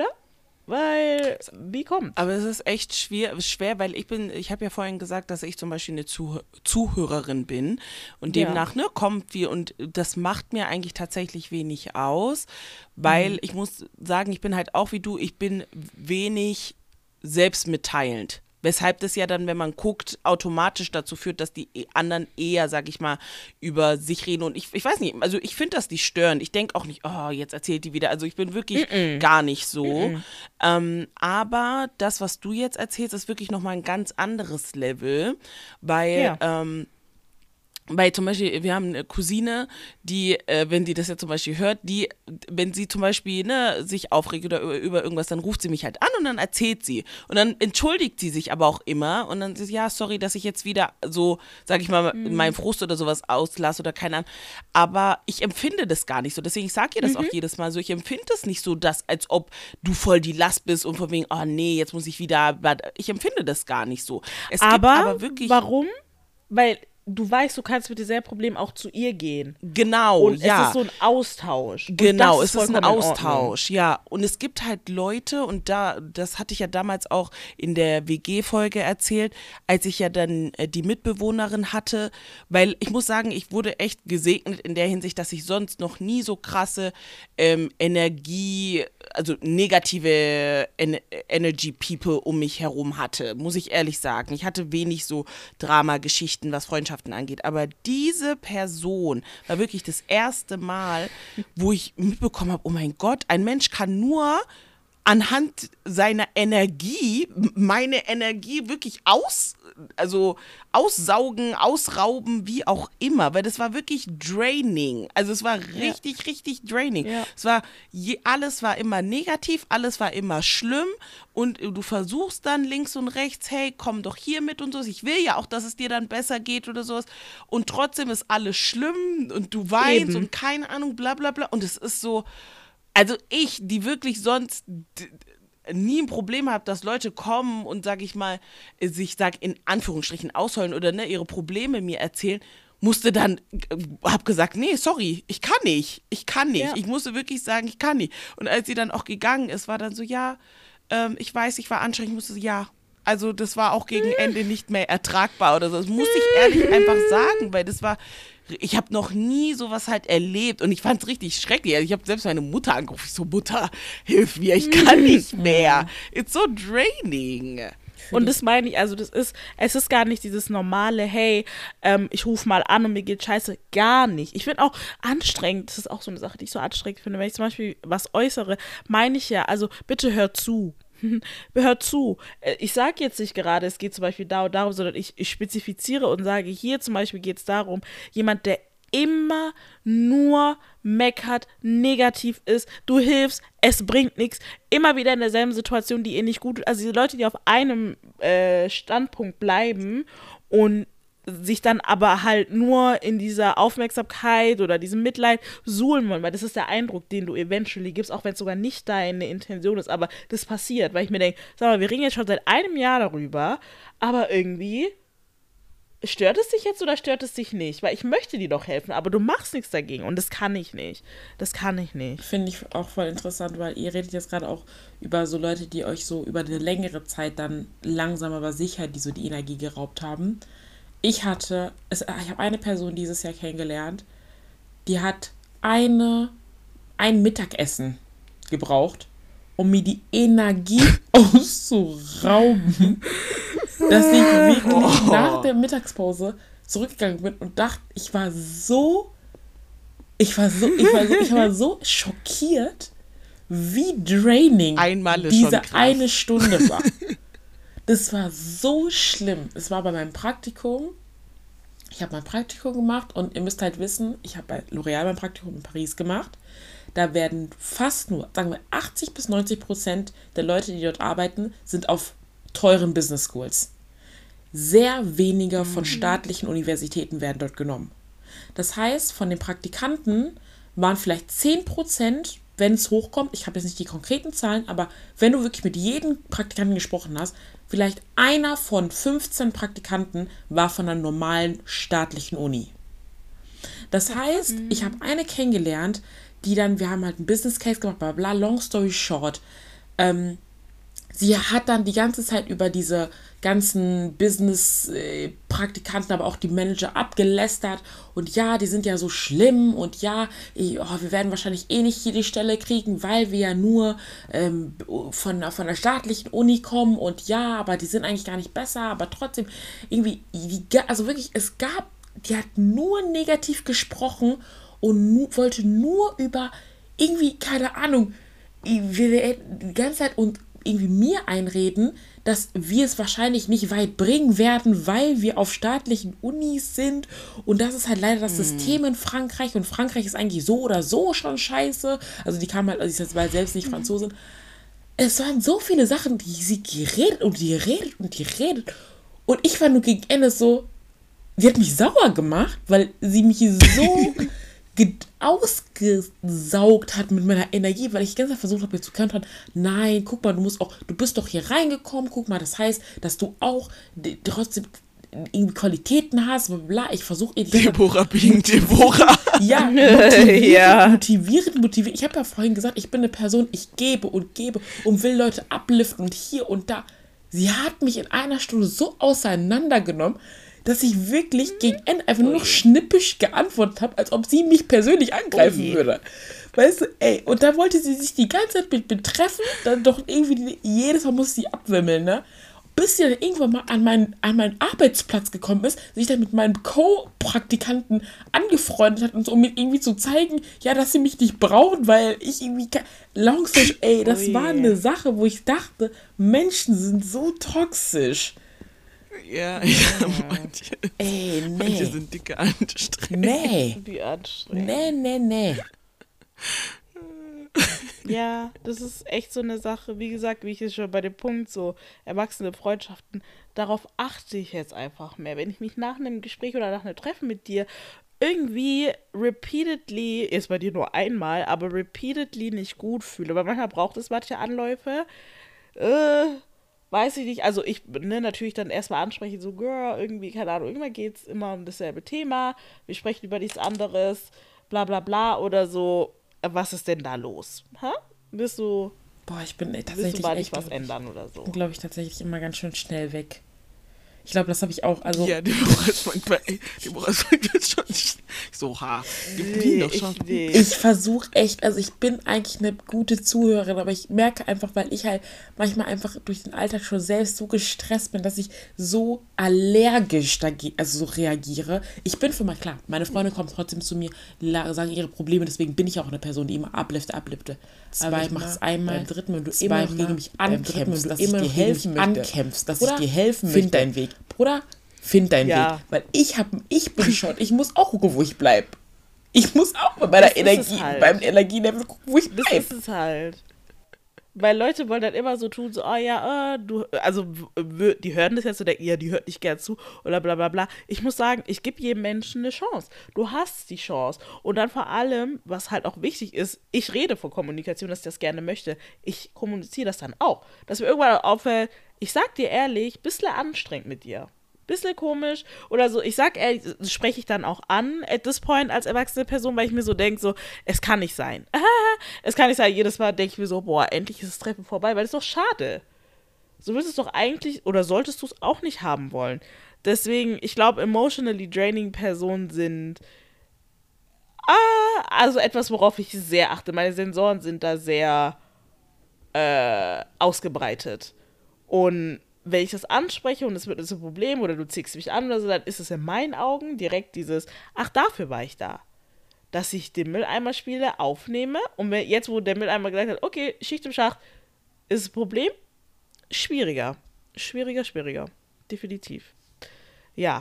Weil, wie kommt? Aber es ist echt schwer, schwer, weil ich bin, ich habe ja vorhin gesagt, dass ich zum Beispiel eine Zuh- Zuhörerin bin und Ja. demnach, ne, kommt wie und das macht mir eigentlich tatsächlich wenig aus, weil Mhm. ich muss sagen, ich bin halt auch wie du, ich bin wenig selbstmitteilend. Weshalb das ja dann, wenn man guckt, automatisch dazu führt, dass die e- anderen eher, sag ich mal, über sich reden. Und ich, ich weiß nicht, also ich finde das nicht störend. Ich denke auch nicht, oh, jetzt erzählt die wieder. Also ich bin wirklich Mm-mm. gar nicht so. Mm-mm. Ähm, aber das, was du jetzt erzählst, ist wirklich nochmal ein ganz anderes Level. Weil Ja. ähm, Weil zum Beispiel, wir haben eine Cousine, die, äh, wenn die das jetzt zum Beispiel hört, die, wenn sie zum Beispiel ne, sich aufregt oder über, über irgendwas, dann ruft sie mich halt an und dann erzählt sie. Und dann entschuldigt sie sich aber auch immer und dann sagt sie, ja, sorry, dass ich jetzt wieder so, sag ich mal, mhm. meinen Frust oder sowas auslasse oder keine Ahnung. Aber ich empfinde das gar nicht so. Deswegen, ich sage ihr das mhm. auch jedes Mal so, ich empfinde das nicht so, dass, als ob du voll die Last bist und von wegen, oh nee, jetzt muss ich wieder, ich empfinde das gar nicht so. Es aber, gibt aber wirklich, warum? Weil du weißt, du kannst mit dieselben Problemen auch zu ihr gehen. Genau, und ja. es ist so ein Austausch. Und genau, ist es ist ein Austausch, ja. Und es gibt halt Leute, und da, das hatte ich ja damals auch in der W G-Folge erzählt, als ich ja dann äh, die Mitbewohnerin hatte, weil ich muss sagen, ich wurde echt gesegnet in der Hinsicht, dass ich sonst noch nie so krasse ähm, Energie, also negative en- Energy People um mich herum hatte, muss ich ehrlich sagen. Ich hatte wenig so Drama-Geschichten, was Freundschaften angeht. Aber diese Person war wirklich das erste Mal, wo ich mitbekommen habe, oh mein Gott, ein Mensch kann nur anhand seiner Energie, meine Energie wirklich aus, also aussaugen, ausrauben, wie auch immer, weil das war wirklich draining. Also es war richtig, ja. richtig draining. Ja. Es war, je, alles war immer negativ, alles war immer schlimm und du versuchst dann links und rechts, hey, komm doch hier mit und so. Ich will ja auch, dass es dir dann besser geht oder sowas und trotzdem ist alles schlimm und du weinst Eben. und keine Ahnung, bla bla bla und es ist so. Also ich, die wirklich sonst d- nie ein Problem habe, dass Leute kommen und, sag ich mal, sich, sag in Anführungsstrichen ausheulen oder ne, ihre Probleme mir erzählen, musste dann, äh, hab gesagt, nee, sorry, ich kann nicht, ich kann nicht. Ja. Ich musste wirklich sagen, ich kann nicht. Und als sie dann auch gegangen ist, war dann so, ja, ähm, ich weiß, ich war anstrengend, ich musste so, ja. Also das war auch gegen Ende nicht mehr ertragbar oder so. Das muss ich ehrlich einfach sagen, weil das war, ich habe noch nie sowas halt erlebt und ich fand es richtig schrecklich. Also ich habe selbst meine Mutter angerufen, ich so, Mutter, hilf mir, ich kann nicht mehr. It's so draining. Und das meine ich, also das ist, es ist gar nicht dieses normale, hey, ähm, ich rufe mal an und mir geht scheiße, gar nicht. Ich finde auch anstrengend, das ist auch so eine Sache, die ich so anstrengend finde, wenn ich zum Beispiel was äußere, meine ich ja, also bitte hört zu. Hört zu. Ich sage jetzt nicht gerade, es geht zum Beispiel da und darum, sondern ich, ich spezifiziere und sage, hier zum Beispiel geht es darum, jemand, der immer nur meckert, negativ ist, du hilfst, es bringt nichts, immer wieder in derselben Situation, die ihr nicht gut tut. Also diese Leute, die auf einem äh, Standpunkt bleiben und sich dann aber halt nur in dieser Aufmerksamkeit oder diesem Mitleid suhlen wollen, weil das ist der Eindruck, den du eventually gibst, auch wenn es sogar nicht deine Intention ist, aber das passiert, weil ich mir denke, sag mal, wir reden jetzt schon seit einem Jahr darüber, aber irgendwie stört es dich jetzt oder stört es dich nicht? Weil ich möchte dir doch helfen, aber du machst nichts dagegen und das kann ich nicht. Das kann ich nicht. Finde ich auch voll interessant, weil ihr redet jetzt gerade auch über so Leute, die euch so über eine längere Zeit dann langsam aber sicher die so die Energie geraubt haben. Ich hatte, es, ich habe eine Person dieses Jahr kennengelernt, die hat eine, ein Mittagessen gebraucht, um mir die Energie auszurauben, dass ich wirklich oh. nach der Mittagspause zurückgegangen bin und dachte, ich war so, ich war so, ich war so, ich war so schockiert, wie draining Einmal ist diese schon krass. eine Stunde war. Das war so schlimm. Es war bei meinem Praktikum. Ich habe mein Praktikum gemacht und ihr müsst halt wissen, ich habe bei L'Oréal mein Praktikum in Paris gemacht. Da werden fast nur, sagen wir, achtzig bis neunzig Prozent der Leute, die dort arbeiten, sind auf teuren Business Schools. Sehr weniger von staatlichen Universitäten werden dort genommen. Das heißt, von den Praktikanten waren vielleicht zehn Prozent, wenn es hochkommt, ich habe jetzt nicht die konkreten Zahlen, aber wenn du wirklich mit jedem Praktikanten gesprochen hast, vielleicht einer von fünfzehn Praktikanten war von einer normalen staatlichen Uni. Das heißt, mhm. ich habe eine kennengelernt, die dann, wir haben halt einen Business Case gemacht, bla bla, long story short, ähm, sie hat dann die ganze Zeit über diese ganzen Business-Praktikanten, aber auch die Manager abgelästert und ja, die sind ja so schlimm und ja, ich, oh, wir werden wahrscheinlich eh nicht hier die Stelle kriegen, weil wir ja nur ähm, von, von der staatlichen Uni kommen und ja, aber die sind eigentlich gar nicht besser, aber trotzdem irgendwie, also wirklich, es gab, die hat nur negativ gesprochen und nu, wollte nur über irgendwie, keine Ahnung, die ganze Zeit und irgendwie mir einreden, dass wir es wahrscheinlich nicht weit bringen werden, weil wir auf staatlichen Unis sind und das ist halt leider das System in Frankreich und Frankreich ist eigentlich so oder so schon scheiße. Also die kam halt, also ich war selbst nicht Franzosin. Es waren so viele Sachen, die sie geredet und die redet und die redet und ich war nur gegen Ende so, sie hat mich sauer gemacht, weil sie mich so ausgesaugt hat mit meiner Energie, weil ich die ganze Zeit versucht habe, mir zu kontern, nein, guck mal, du musst auch, du bist doch hier reingekommen, guck mal, das heißt, dass du auch d- trotzdem irgendwie Qualitäten hast, bla, bla. Ich versuche ihr die Deborah being Deborah. ja, motivierend, Ja. motivierend, motivierend. Ich habe ja vorhin gesagt, ich bin eine Person, ich gebe und gebe und will Leute upliften und hier und da. Sie hat mich in einer Stunde so auseinandergenommen, dass ich wirklich gegen Ende einfach nur noch schnippisch geantwortet habe, als ob sie mich persönlich angreifen Oje. würde. Weißt du, ey, und da wollte sie sich die ganze Zeit mit betreffen, dann doch irgendwie die, jedes Mal muss sie abwimmeln, ne? Bis sie dann irgendwann mal an meinen, an meinen Arbeitsplatz gekommen ist, sich dann mit meinem Co-Praktikanten angefreundet hat und so, um mir irgendwie zu zeigen, ja, dass sie mich nicht brauchen, weil ich irgendwie, ke- long story, ey, das Ui. war eine Sache, wo ich dachte, Menschen sind so toxisch. Ja, ja, manche, Ey, manche nee. sind dicke anstrengend. Nee. Wie anstrengend. Nee, nee, nee. Ja, das ist echt so eine Sache. Wie gesagt, wie ich es schon bei dem Punkt so, erwachsene Freundschaften, darauf achte ich jetzt einfach mehr. Wenn ich mich nach einem Gespräch oder nach einem Treffen mit dir irgendwie repeatedly, ist bei dir nur einmal, aber repeatedly nicht gut fühle, weil manchmal braucht es manche Anläufe, äh, weiß ich nicht, also ich, ne, natürlich dann erstmal anspreche, so, Girl, irgendwie, keine Ahnung, irgendwann geht es immer um dasselbe Thema, wir sprechen über nichts anderes, bla bla bla, oder so, äh, was ist denn da los? Ha? Bist du, Boah, ich bin willst du tatsächlich mal nicht echt, was glaub ich, ändern oder so? glaube ich, tatsächlich immer ganz schön schnell weg. Ich glaube, das habe ich auch, also, Ja, Deborah ist manchmal, ey, Deborah ist manchmal schon so hart. Gib die doch schon. ich, nee. ich versuche echt, also ich bin eigentlich eine gute Zuhörerin, aber ich merke einfach, weil ich halt manchmal einfach durch den Alltag schon selbst so gestresst bin, dass ich so allergisch dagegen, also so reagiere. Ich bin für mal klar, meine Freunde kommen trotzdem zu mir, la- sagen ihre Probleme, deswegen bin ich auch eine Person, die immer ablifte, ablifte. Aber ich mache es einmal, beim dritten, wenn du zweimal immer noch gegen mich beim dritten, ankämpfst, wenn dass du ich immer dir noch helfen gegen mich möchte. ankämpfst, dass Bruder, ich dir helfen find möchte. deinen Weg. Bruder, find deinen Ja. Weg. Weil ich hab, ich bin schon, ich muss auch gucken, wo ich bleib. Ich muss auch bei meiner Das ist es Energie, halt. beim Energielevel gucken, wo ich Das bleib. ist es halt. Weil Leute wollen dann immer so tun, so, oh ja, äh, du, also w- w- die hören das jetzt und denken, ja, die hört nicht gern zu oder bla bla bla. Ich muss sagen, ich gebe jedem Menschen eine Chance. Du hast die Chance. Und dann vor allem, was halt auch wichtig ist, ich rede von Kommunikation, dass ich das gerne möchte. Ich kommuniziere das dann auch. Dass mir irgendwann auffällt, ich sag dir ehrlich, bisschen anstrengend mit dir. Bisschen komisch oder so. Ich sag ehrlich, das spreche ich dann auch an at this point als erwachsene Person, weil ich mir so denke, so, es kann nicht sein. Es kann nicht sein. Jedes Mal denke ich mir so, boah, endlich ist das Treffen vorbei, weil das ist doch schade. So willst du es doch eigentlich oder solltest du es auch nicht haben wollen. Deswegen, ich glaube, emotionally draining Personen sind ah, also etwas, worauf ich sehr achte. Meine Sensoren sind da sehr äh, ausgebreitet. Und wenn ich das anspreche und es wird ein Problem oder du ziehst mich an oder so, dann ist es in meinen Augen direkt dieses, ach, dafür war ich da. Dass ich den Mülleimer spiele, aufnehme und wenn, jetzt, wo der Mülleimer gesagt hat, okay, Schicht im Schacht, ist ein Problem, schwieriger. Schwieriger, schwieriger. Definitiv. Ja.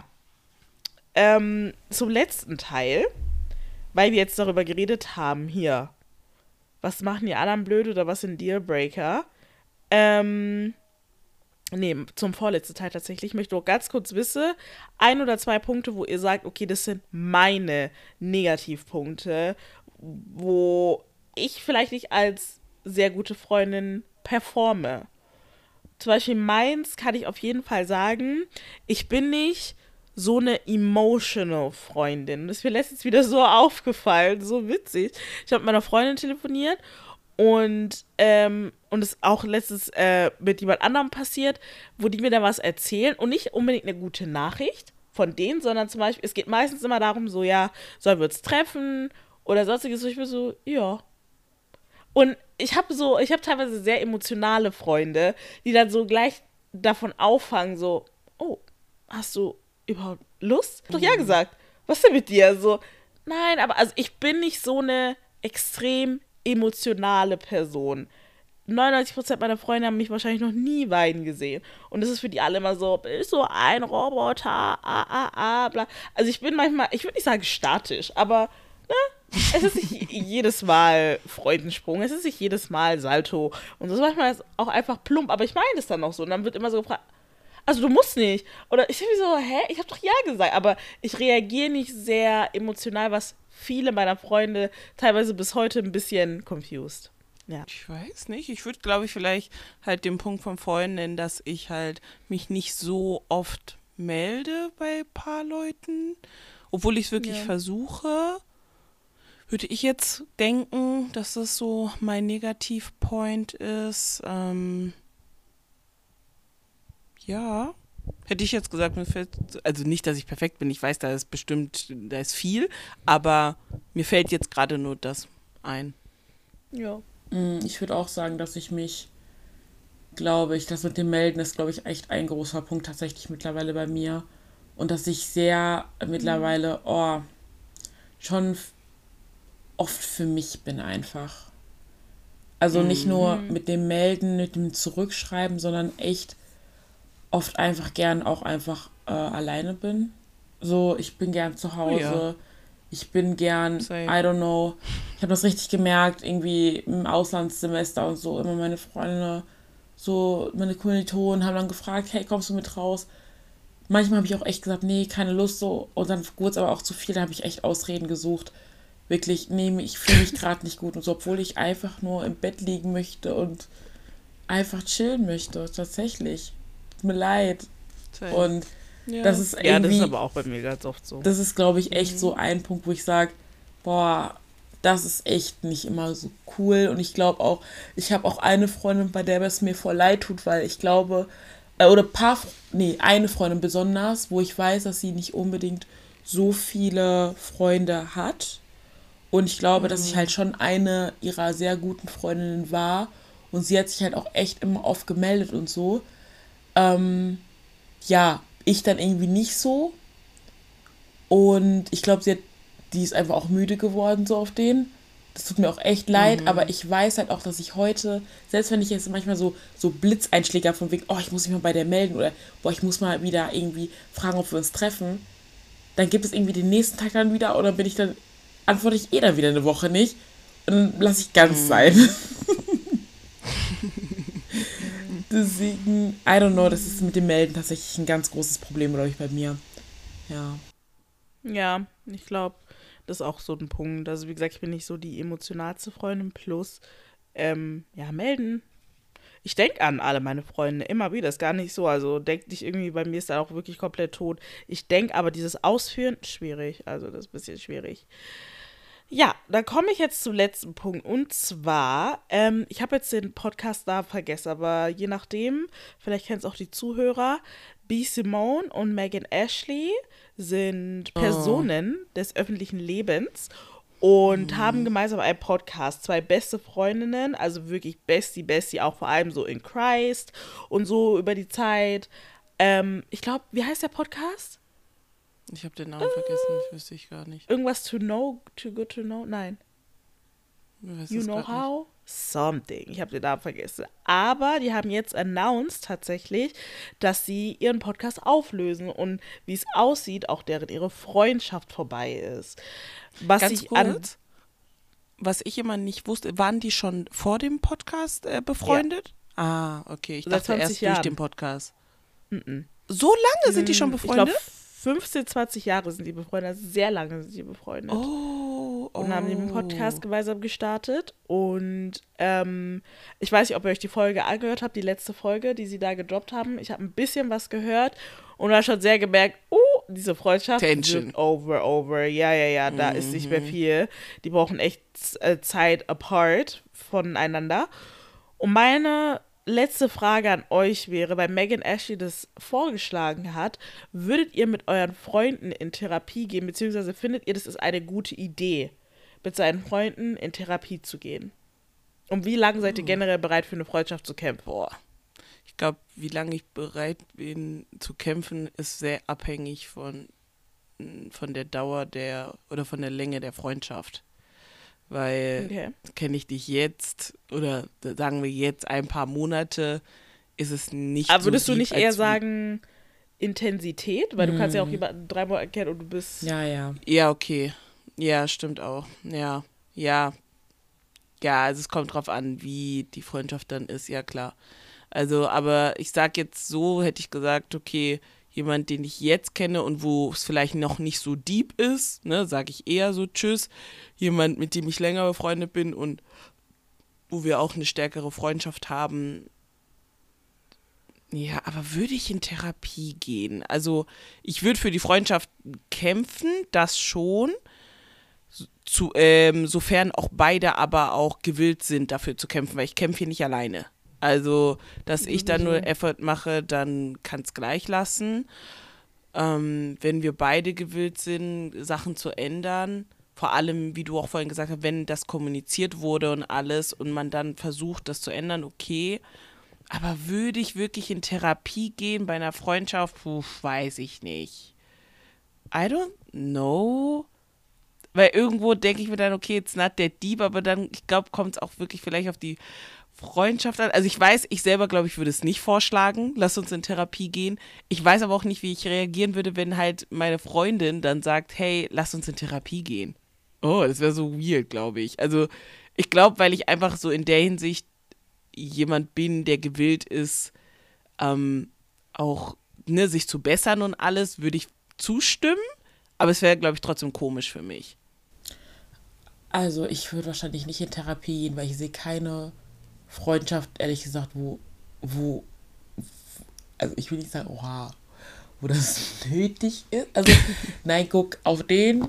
Ähm, zum letzten Teil, weil wir jetzt darüber geredet haben, hier, was machen die anderen blöd oder was sind Dealbreaker? Ähm, nee, zum vorletzten Teil tatsächlich. Ich möchte auch ganz kurz wissen, ein oder zwei Punkte, wo ihr sagt, okay, das sind meine Negativpunkte, wo ich vielleicht nicht als sehr gute Freundin performe. Zum Beispiel meins kann ich auf jeden Fall sagen, ich bin nicht so eine emotional Freundin. Das ist mir letztens wieder so aufgefallen, so witzig. Ich habe mit meiner Freundin telefoniert und ähm, und es auch letztens äh, mit jemand anderem passiert, wo die mir dann was erzählen und nicht unbedingt eine gute Nachricht von denen, sondern zum Beispiel, es geht meistens immer darum, so, ja, sollen wir uns treffen oder sonstiges. Und ich bin so, ja. Und ich habe so, ich habe teilweise sehr emotionale Freunde, die dann so gleich davon auffangen, so, oh, hast du überhaupt Lust? Hab doch ja gesagt. Was ist denn mit dir? So, nein, aber also ich bin nicht so eine extrem emotionale Person. neunundneunzig Prozent meiner Freunde haben mich wahrscheinlich noch nie weinen gesehen. Und es ist für die alle immer so, bist so ein Roboter, ah, ah, ah, bla. Also ich bin manchmal, ich würde nicht sagen statisch, aber ne, es ist nicht jedes Mal Freudensprung, es ist nicht jedes Mal Salto. Und das ist manchmal auch einfach plump, aber ich meine es dann noch so. Und dann wird immer so gefragt, also du musst nicht. Oder ich bin so, hä, ich habe doch ja gesagt. Aber ich reagiere nicht sehr emotional, was viele meiner Freunde teilweise bis heute ein bisschen confused. Ja. Ich weiß nicht. Ich würde, glaube ich, vielleicht halt den Punkt von vorhin nennen, dass ich halt mich nicht so oft melde bei ein paar Leuten. Obwohl ich es wirklich Ja. versuche, würde ich jetzt denken, dass das so mein Negativpoint ist. Ähm, ja. Hätte ich jetzt gesagt, mir fällt, also nicht, dass ich perfekt bin. Ich weiß, da ist bestimmt, da ist viel. Aber mir fällt jetzt gerade nur das ein. Ja. Ich würde auch sagen, dass ich mich, glaube ich, das mit dem Melden ist, glaube ich, echt ein großer Punkt tatsächlich mittlerweile bei mir. Und dass ich sehr mittlerweile, oh, schon f- oft für mich bin einfach. Also nicht nur mit dem Melden, mit dem Zurückschreiben, sondern echt oft einfach gern auch einfach äh, alleine bin. So, ich bin gern zu Hause. ja. Ich bin gern, Same. I don't know. Ich habe das richtig gemerkt, irgendwie im Auslandssemester und so. Immer meine Freunde, so meine Kommilitonen haben dann gefragt, hey, kommst du mit raus? Manchmal habe ich auch echt gesagt, nee, keine Lust so. Und dann wurde es aber auch zu viel, da habe ich echt Ausreden gesucht. Wirklich, nee, ich fühle mich gerade nicht gut und so, obwohl ich einfach nur im Bett liegen möchte und einfach chillen möchte, tatsächlich. Tut mir leid. Same. Und ja. das ist Ja, das irgendwie, ist aber auch bei mir ganz oft so. das ist, glaube ich, echt so ein Punkt, wo ich sage, boah, das ist echt nicht immer so cool. Und ich glaube auch, ich habe auch eine Freundin, bei der es mir voll leid tut, weil ich glaube, äh, oder paar, nee, eine Freundin besonders, wo ich weiß, dass sie nicht unbedingt so viele Freunde hat. Und ich glaube, dass ich halt schon eine ihrer sehr guten Freundinnen war. Und sie hat sich halt auch echt immer oft gemeldet und so. Ähm, ja, ich dann irgendwie nicht so. Und ich glaube, sie hat, die ist einfach auch müde geworden so auf den. Das tut mir auch echt leid, Mhm. aber ich weiß halt auch, dass ich heute, selbst wenn ich jetzt manchmal so, so Blitzeinschläge habe von wegen, oh, ich muss mich mal bei der melden oder boah, ich muss mal wieder irgendwie fragen, ob wir uns treffen, dann gibt es irgendwie den nächsten Tag dann wieder oder bin ich dann, antworte ich eh dann wieder eine Woche nicht und dann lasse ich ganz sein. Deswegen, I don't know, das ist mit dem Melden tatsächlich ein ganz großes Problem, glaube ich, bei mir. Ja. Ja, ich glaube, das ist auch so ein Punkt. Also wie gesagt, ich bin nicht so die emotionalste Freundin. Plus, ähm, ja, melden. Ich denke an alle meine Freunde immer wieder. Ist gar nicht so. Also denk nicht irgendwie, bei mir ist da auch wirklich komplett tot. Ich denke aber, dieses Ausführen, schwierig. Also das ist ein bisschen schwierig. Ja, dann komme ich jetzt zum letzten Punkt. Und zwar, ähm, ich habe jetzt den Podcast da vergessen, aber je nachdem, vielleicht kennen es auch die Zuhörer, B. Simone und Megan Ashley sind Personen des öffentlichen Lebens und haben gemeinsam einen Podcast. Zwei beste Freundinnen, also wirklich Bestie, Bestie, auch vor allem so in Christ und so über die Zeit. Ähm, ich glaube, wie heißt der Podcast? Ich habe den Namen vergessen, das wüsste ich gar nicht. Irgendwas to know, too good to know? Nein. Ich weiß You es know grad nicht. how? Something. Ich habe den Namen vergessen. Aber die haben jetzt announced tatsächlich, dass sie ihren Podcast auflösen und wie es aussieht, auch deren ihre Freundschaft vorbei ist. Was Ganz ich an kurz, was ich immer nicht wusste, waren die schon vor dem Podcast äh, befreundet? Ah, okay. Ich Seit dachte zwanzig erst Jahren. durch den Podcast. Mm-mm. So lange sind die schon Ich befreundet? glaube, fünfzehn, zwanzig Jahre sind die befreundet. Also sehr lange sind die befreundet. oh, oh. Und haben den Podcast gemeinsam gestartet. Und ähm, ich weiß nicht, ob ihr euch die Folge angehört habt, die letzte Folge, die sie da gedroppt haben. Ich habe ein bisschen was gehört und da schon sehr gemerkt, uh, diese Freundschaft Tension. wird over, over. Ja, ja, ja, da ist nicht mehr viel. Die brauchen echt äh, Zeit apart voneinander. Und meine letzte Frage an euch wäre, weil Megan Ashley das vorgeschlagen hat, würdet ihr mit euren Freunden in Therapie gehen, beziehungsweise findet ihr, das ist eine gute Idee, mit seinen Freunden in Therapie zu gehen? Und wie lange seid ihr generell bereit für eine Freundschaft zu kämpfen? Boah. Ich glaube, wie lange ich bereit bin zu kämpfen, ist sehr abhängig von, von der Dauer der oder von der Länge der Freundschaft. weil Okay. kenne ich dich jetzt oder sagen wir jetzt ein paar Monate, ist es nicht Aber so würdest du deep, nicht eher als wie- sagen Intensität? Weil du kannst ja auch jemanden drei Monate kennen und du bist. Ja, ja. Ja, okay. Ja, stimmt auch. Ja, ja. Ja, also es kommt drauf an, wie die Freundschaft dann ist, ja klar. Also, aber ich sag jetzt so, hätte ich gesagt, okay, jemand, den ich jetzt kenne und wo es vielleicht noch nicht so deep ist, ne, sage ich eher so tschüss. Jemand, mit dem ich länger befreundet bin und wo wir auch eine stärkere Freundschaft haben. Ja, aber würde ich in Therapie gehen? Also, ich würde für die Freundschaft kämpfen, das schon. Zu, ähm, sofern auch beide aber auch gewillt sind, dafür zu kämpfen, weil ich kämpfe hier nicht alleine. Also, dass ich dann nur Effort mache, dann kann es gleich lassen. Ähm, wenn wir beide gewillt sind, Sachen zu ändern, vor allem, wie du auch vorhin gesagt hast, wenn das kommuniziert wurde und alles und man dann versucht, das zu ändern, okay. Aber würde ich wirklich in Therapie gehen bei einer Freundschaft? Puh, weiß ich nicht. I don't know. Weil irgendwo denke ich mir dann, okay, it's not that deep, aber dann, ich glaube, kommt es auch wirklich vielleicht auf die Freundschaft an. Also ich weiß, ich selber glaube ich würde es nicht vorschlagen, lass uns in Therapie gehen. Ich weiß aber auch nicht, wie ich reagieren würde, wenn halt meine Freundin dann sagt, hey, lass uns in Therapie gehen. Oh, das wäre so weird, glaube ich. Also ich glaube, weil ich einfach so in der Hinsicht jemand bin, der gewillt ist, ähm, auch ne, sich zu bessern und alles, würde ich zustimmen. Aber es wäre, glaube ich, trotzdem komisch für mich. Also ich würde wahrscheinlich nicht in Therapie gehen, weil ich sehe keine Freundschaft, ehrlich gesagt, wo, wo, also ich will nicht sagen, oha, wo das nötig ist. Also, nein, guck, auf den,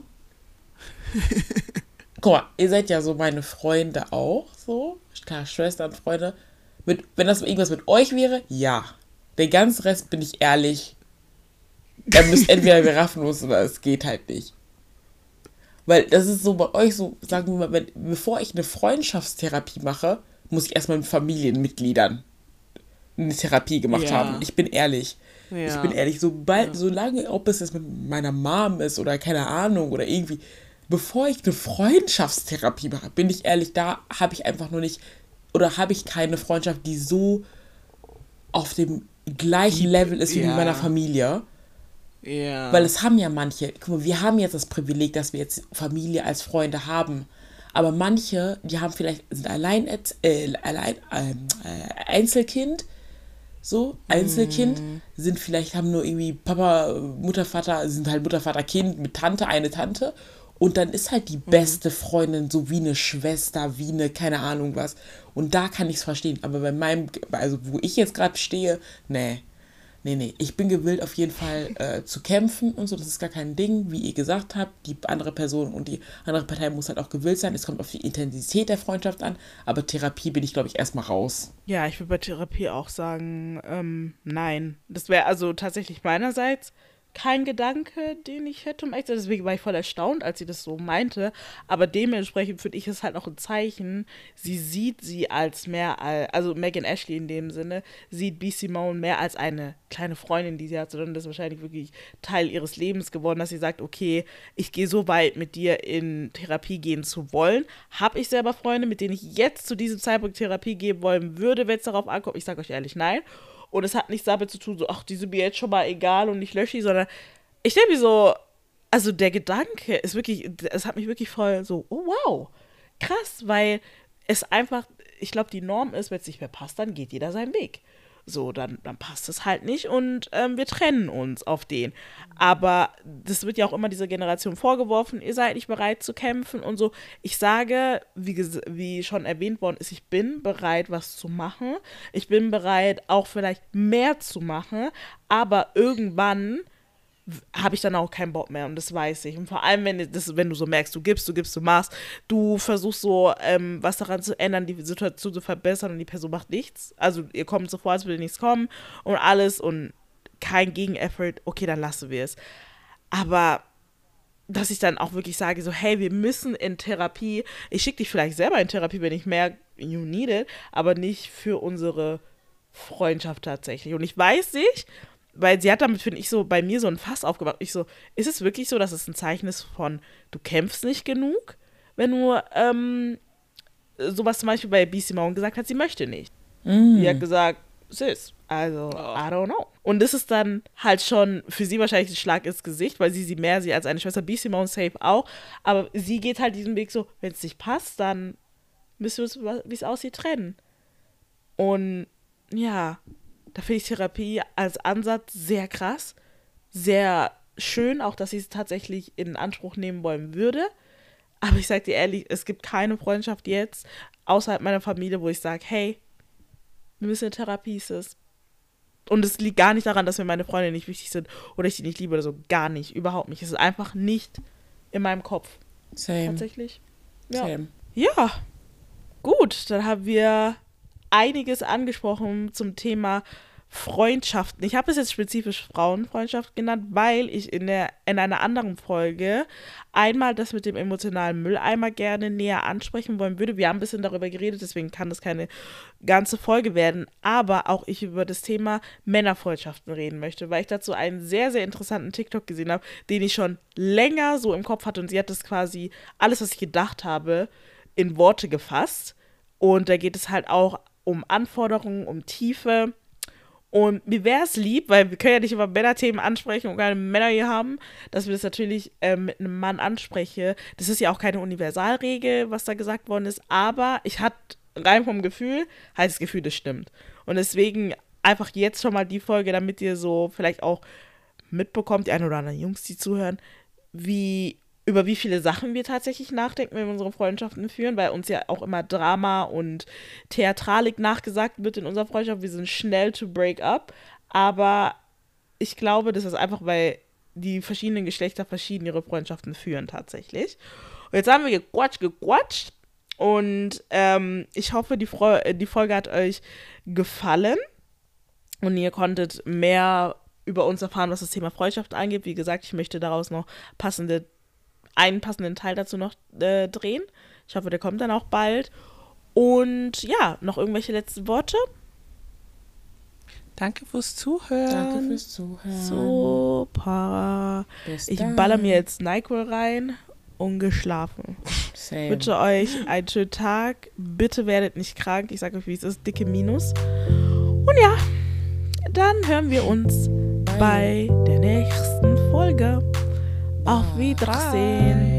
guck mal, ihr seid ja so meine Freunde auch, so, klar, Schwestern, Freunde. Mit, wenn das irgendwas mit euch wäre, ja. Den ganzen Rest, bin ich ehrlich, da müsst entweder wir raffen uns oder es geht halt nicht. Weil das ist so bei euch so, sagen wir mal, wenn, bevor ich eine Freundschaftstherapie mache, muss ich erstmal mit Familienmitgliedern eine Therapie gemacht Ja. haben. Ich bin ehrlich. Ja. Ich bin ehrlich, sobald, solange, ob es jetzt mit meiner Mom ist oder keine Ahnung oder irgendwie, bevor ich eine Freundschaftstherapie mache, bin ich ehrlich, da habe ich einfach nur nicht, oder habe ich keine Freundschaft, die so auf dem gleichen Level ist wie ja. mit meiner Familie. Ja. Weil es haben ja manche, guck mal, wir haben jetzt das Privileg, dass wir jetzt Familie als Freunde haben. Aber manche, die haben vielleicht, sind allein, äh, allein ähm, äh, Einzelkind, so, Einzelkind, Mhm. sind vielleicht, haben nur irgendwie Papa, Mutter, Vater, sind halt Mutter, Vater, Kind mit Tante, eine Tante. Und dann ist halt die beste Freundin so wie eine Schwester, wie eine, keine Ahnung was. Und da kann ich es verstehen. Aber bei meinem, also wo ich jetzt gerade stehe, nee. Nee, nee, ich bin gewillt auf jeden Fall äh, zu kämpfen und so, das ist gar kein Ding, wie ihr gesagt habt, die andere Person und die andere Partei muss halt auch gewillt sein, es kommt auf die Intensität der Freundschaft an, aber Therapie bin ich, glaube ich, erstmal raus. Ja, ich würde bei Therapie auch sagen, ähm, nein. Das wäre also tatsächlich meinerseits kein Gedanke, den ich hätte, um echt zu sein. Deswegen war ich voll erstaunt, als sie das so meinte. Aber dementsprechend finde ich es halt auch ein Zeichen, sie sieht sie als mehr, als, also Megan Ashley in dem Sinne, sieht B. Simone mehr als eine kleine Freundin, die sie hat, sondern das ist wahrscheinlich wirklich Teil ihres Lebens geworden, dass sie sagt, okay, ich gehe so weit, mit dir in Therapie gehen zu wollen. Habe ich selber Freunde, mit denen ich jetzt zu diesem Zeitpunkt Therapie geben wollen würde, wenn es darauf ankommt? Ich sage euch ehrlich, nein. Und es hat nichts damit zu tun, so, ach, die sind mir jetzt schon mal egal und ich lösche die, sondern ich denke mir so, also der Gedanke ist wirklich, es hat mich wirklich voll so, oh wow, krass, weil es einfach, ich glaube, die Norm ist, wenn es nicht mehr passt, dann geht jeder seinen Weg. So, dann, dann passt es halt nicht und ähm, wir trennen uns auf den. Aber das wird ja auch immer dieser Generation vorgeworfen, ihr seid nicht bereit zu kämpfen und so. Ich sage, wie, ges- wie schon erwähnt worden ist, ich bin bereit, was zu machen. Ich bin bereit, auch vielleicht mehr zu machen, aber irgendwann habe ich dann auch keinen Bock mehr und das weiß ich. Und vor allem, wenn, das, wenn du so merkst, du gibst, du gibst, du machst, du versuchst so ähm, was daran zu ändern, die Situation zu verbessern und die Person macht nichts. Also ihr kommt so vor, als würde nichts kommen und alles und kein Gegeneffort, okay, dann lassen wir es. Aber dass ich dann auch wirklich sage, so, hey, wir müssen in Therapie, ich schicke dich vielleicht selber in Therapie, wenn ich merke, you need it, aber nicht für unsere Freundschaft tatsächlich. Und ich weiß nicht, weil sie hat damit, finde ich, so bei mir so ein Fass aufgemacht. Ich so, ist es wirklich so, dass es ein Zeichen ist von, du kämpfst nicht genug? wenn du ähm, sowas zum Beispiel bei B C Simone gesagt hat, sie möchte nicht. Mm. Sie hat gesagt, sis, also, I don't know. Und das ist dann halt schon für sie wahrscheinlich ein Schlag ins Gesicht, weil sie sie mehr sieht als eine Schwester. B C Simone safe auch. Aber sie geht halt diesen Weg so, wenn es nicht passt, dann müssen wir uns, wie es aussieht, trennen. Und ja, da finde ich Therapie als Ansatz sehr krass, sehr schön, auch dass sie es tatsächlich in Anspruch nehmen wollen würde. Aber ich sage dir ehrlich, es gibt keine Freundschaft jetzt außerhalb meiner Familie, wo ich sage, hey, wir müssen in Therapie, Sis. Und es liegt gar nicht daran, dass mir meine Freunde nicht wichtig sind oder ich die nicht liebe oder so. Gar nicht, überhaupt nicht. Es ist einfach nicht in meinem Kopf. Same. Tatsächlich. Ja. Same. Ja, gut, dann haben wir einiges angesprochen zum Thema Freundschaften. Ich habe es jetzt spezifisch Frauenfreundschaft genannt, weil ich in, der, in einer anderen Folge einmal das mit dem emotionalen Mülleimer gerne näher ansprechen wollen würde. Wir haben ein bisschen darüber geredet, deswegen kann das keine ganze Folge werden, aber auch ich über das Thema Männerfreundschaften reden möchte, weil ich dazu einen sehr, sehr interessanten TikTok gesehen habe, den ich schon länger so im Kopf hatte und sie hat das quasi alles, was ich gedacht habe, in Worte gefasst und da geht es halt auch um Anforderungen, um Tiefe. Und mir wäre es lieb, weil wir können ja nicht über Männerthemen ansprechen und keine Männer hier haben, dass wir das natürlich äh, mit einem Mann anspreche. Das ist ja auch keine Universalregel, was da gesagt worden ist, aber ich hatte rein vom Gefühl, heißt das Gefühl, das stimmt. Und deswegen einfach jetzt schon mal die Folge, damit ihr so vielleicht auch mitbekommt, die ein oder anderen Jungs, die zuhören, wie über wie viele Sachen wir tatsächlich nachdenken, wenn wir unsere Freundschaften führen, weil uns ja auch immer Drama und Theatralik nachgesagt wird in unserer Freundschaft. Wir sind schnell to break up, aber ich glaube, das ist einfach, weil die verschiedenen Geschlechter verschieden ihre Freundschaften führen tatsächlich. Und jetzt haben wir gequatscht, gequatscht und ähm, ich hoffe, die, Fre- die Folge hat euch gefallen und ihr konntet mehr über uns erfahren, was das Thema Freundschaft angeht. Wie gesagt, ich möchte daraus noch passende einen passenden Teil dazu noch äh, drehen. Ich hoffe, der kommt dann auch bald. Und ja, noch irgendwelche letzten Worte? Danke fürs Zuhören. Danke fürs Zuhören. Super. Bis Ich dann. baller mir jetzt NyQuil rein und geschlafen. Same. Ich wünsche euch einen schönen Tag. Bitte werdet nicht krank. Ich sage euch, wie es ist. Dicke Minus. Und ja, dann hören wir uns bei der nächsten Folge. Auf Wiedersehen.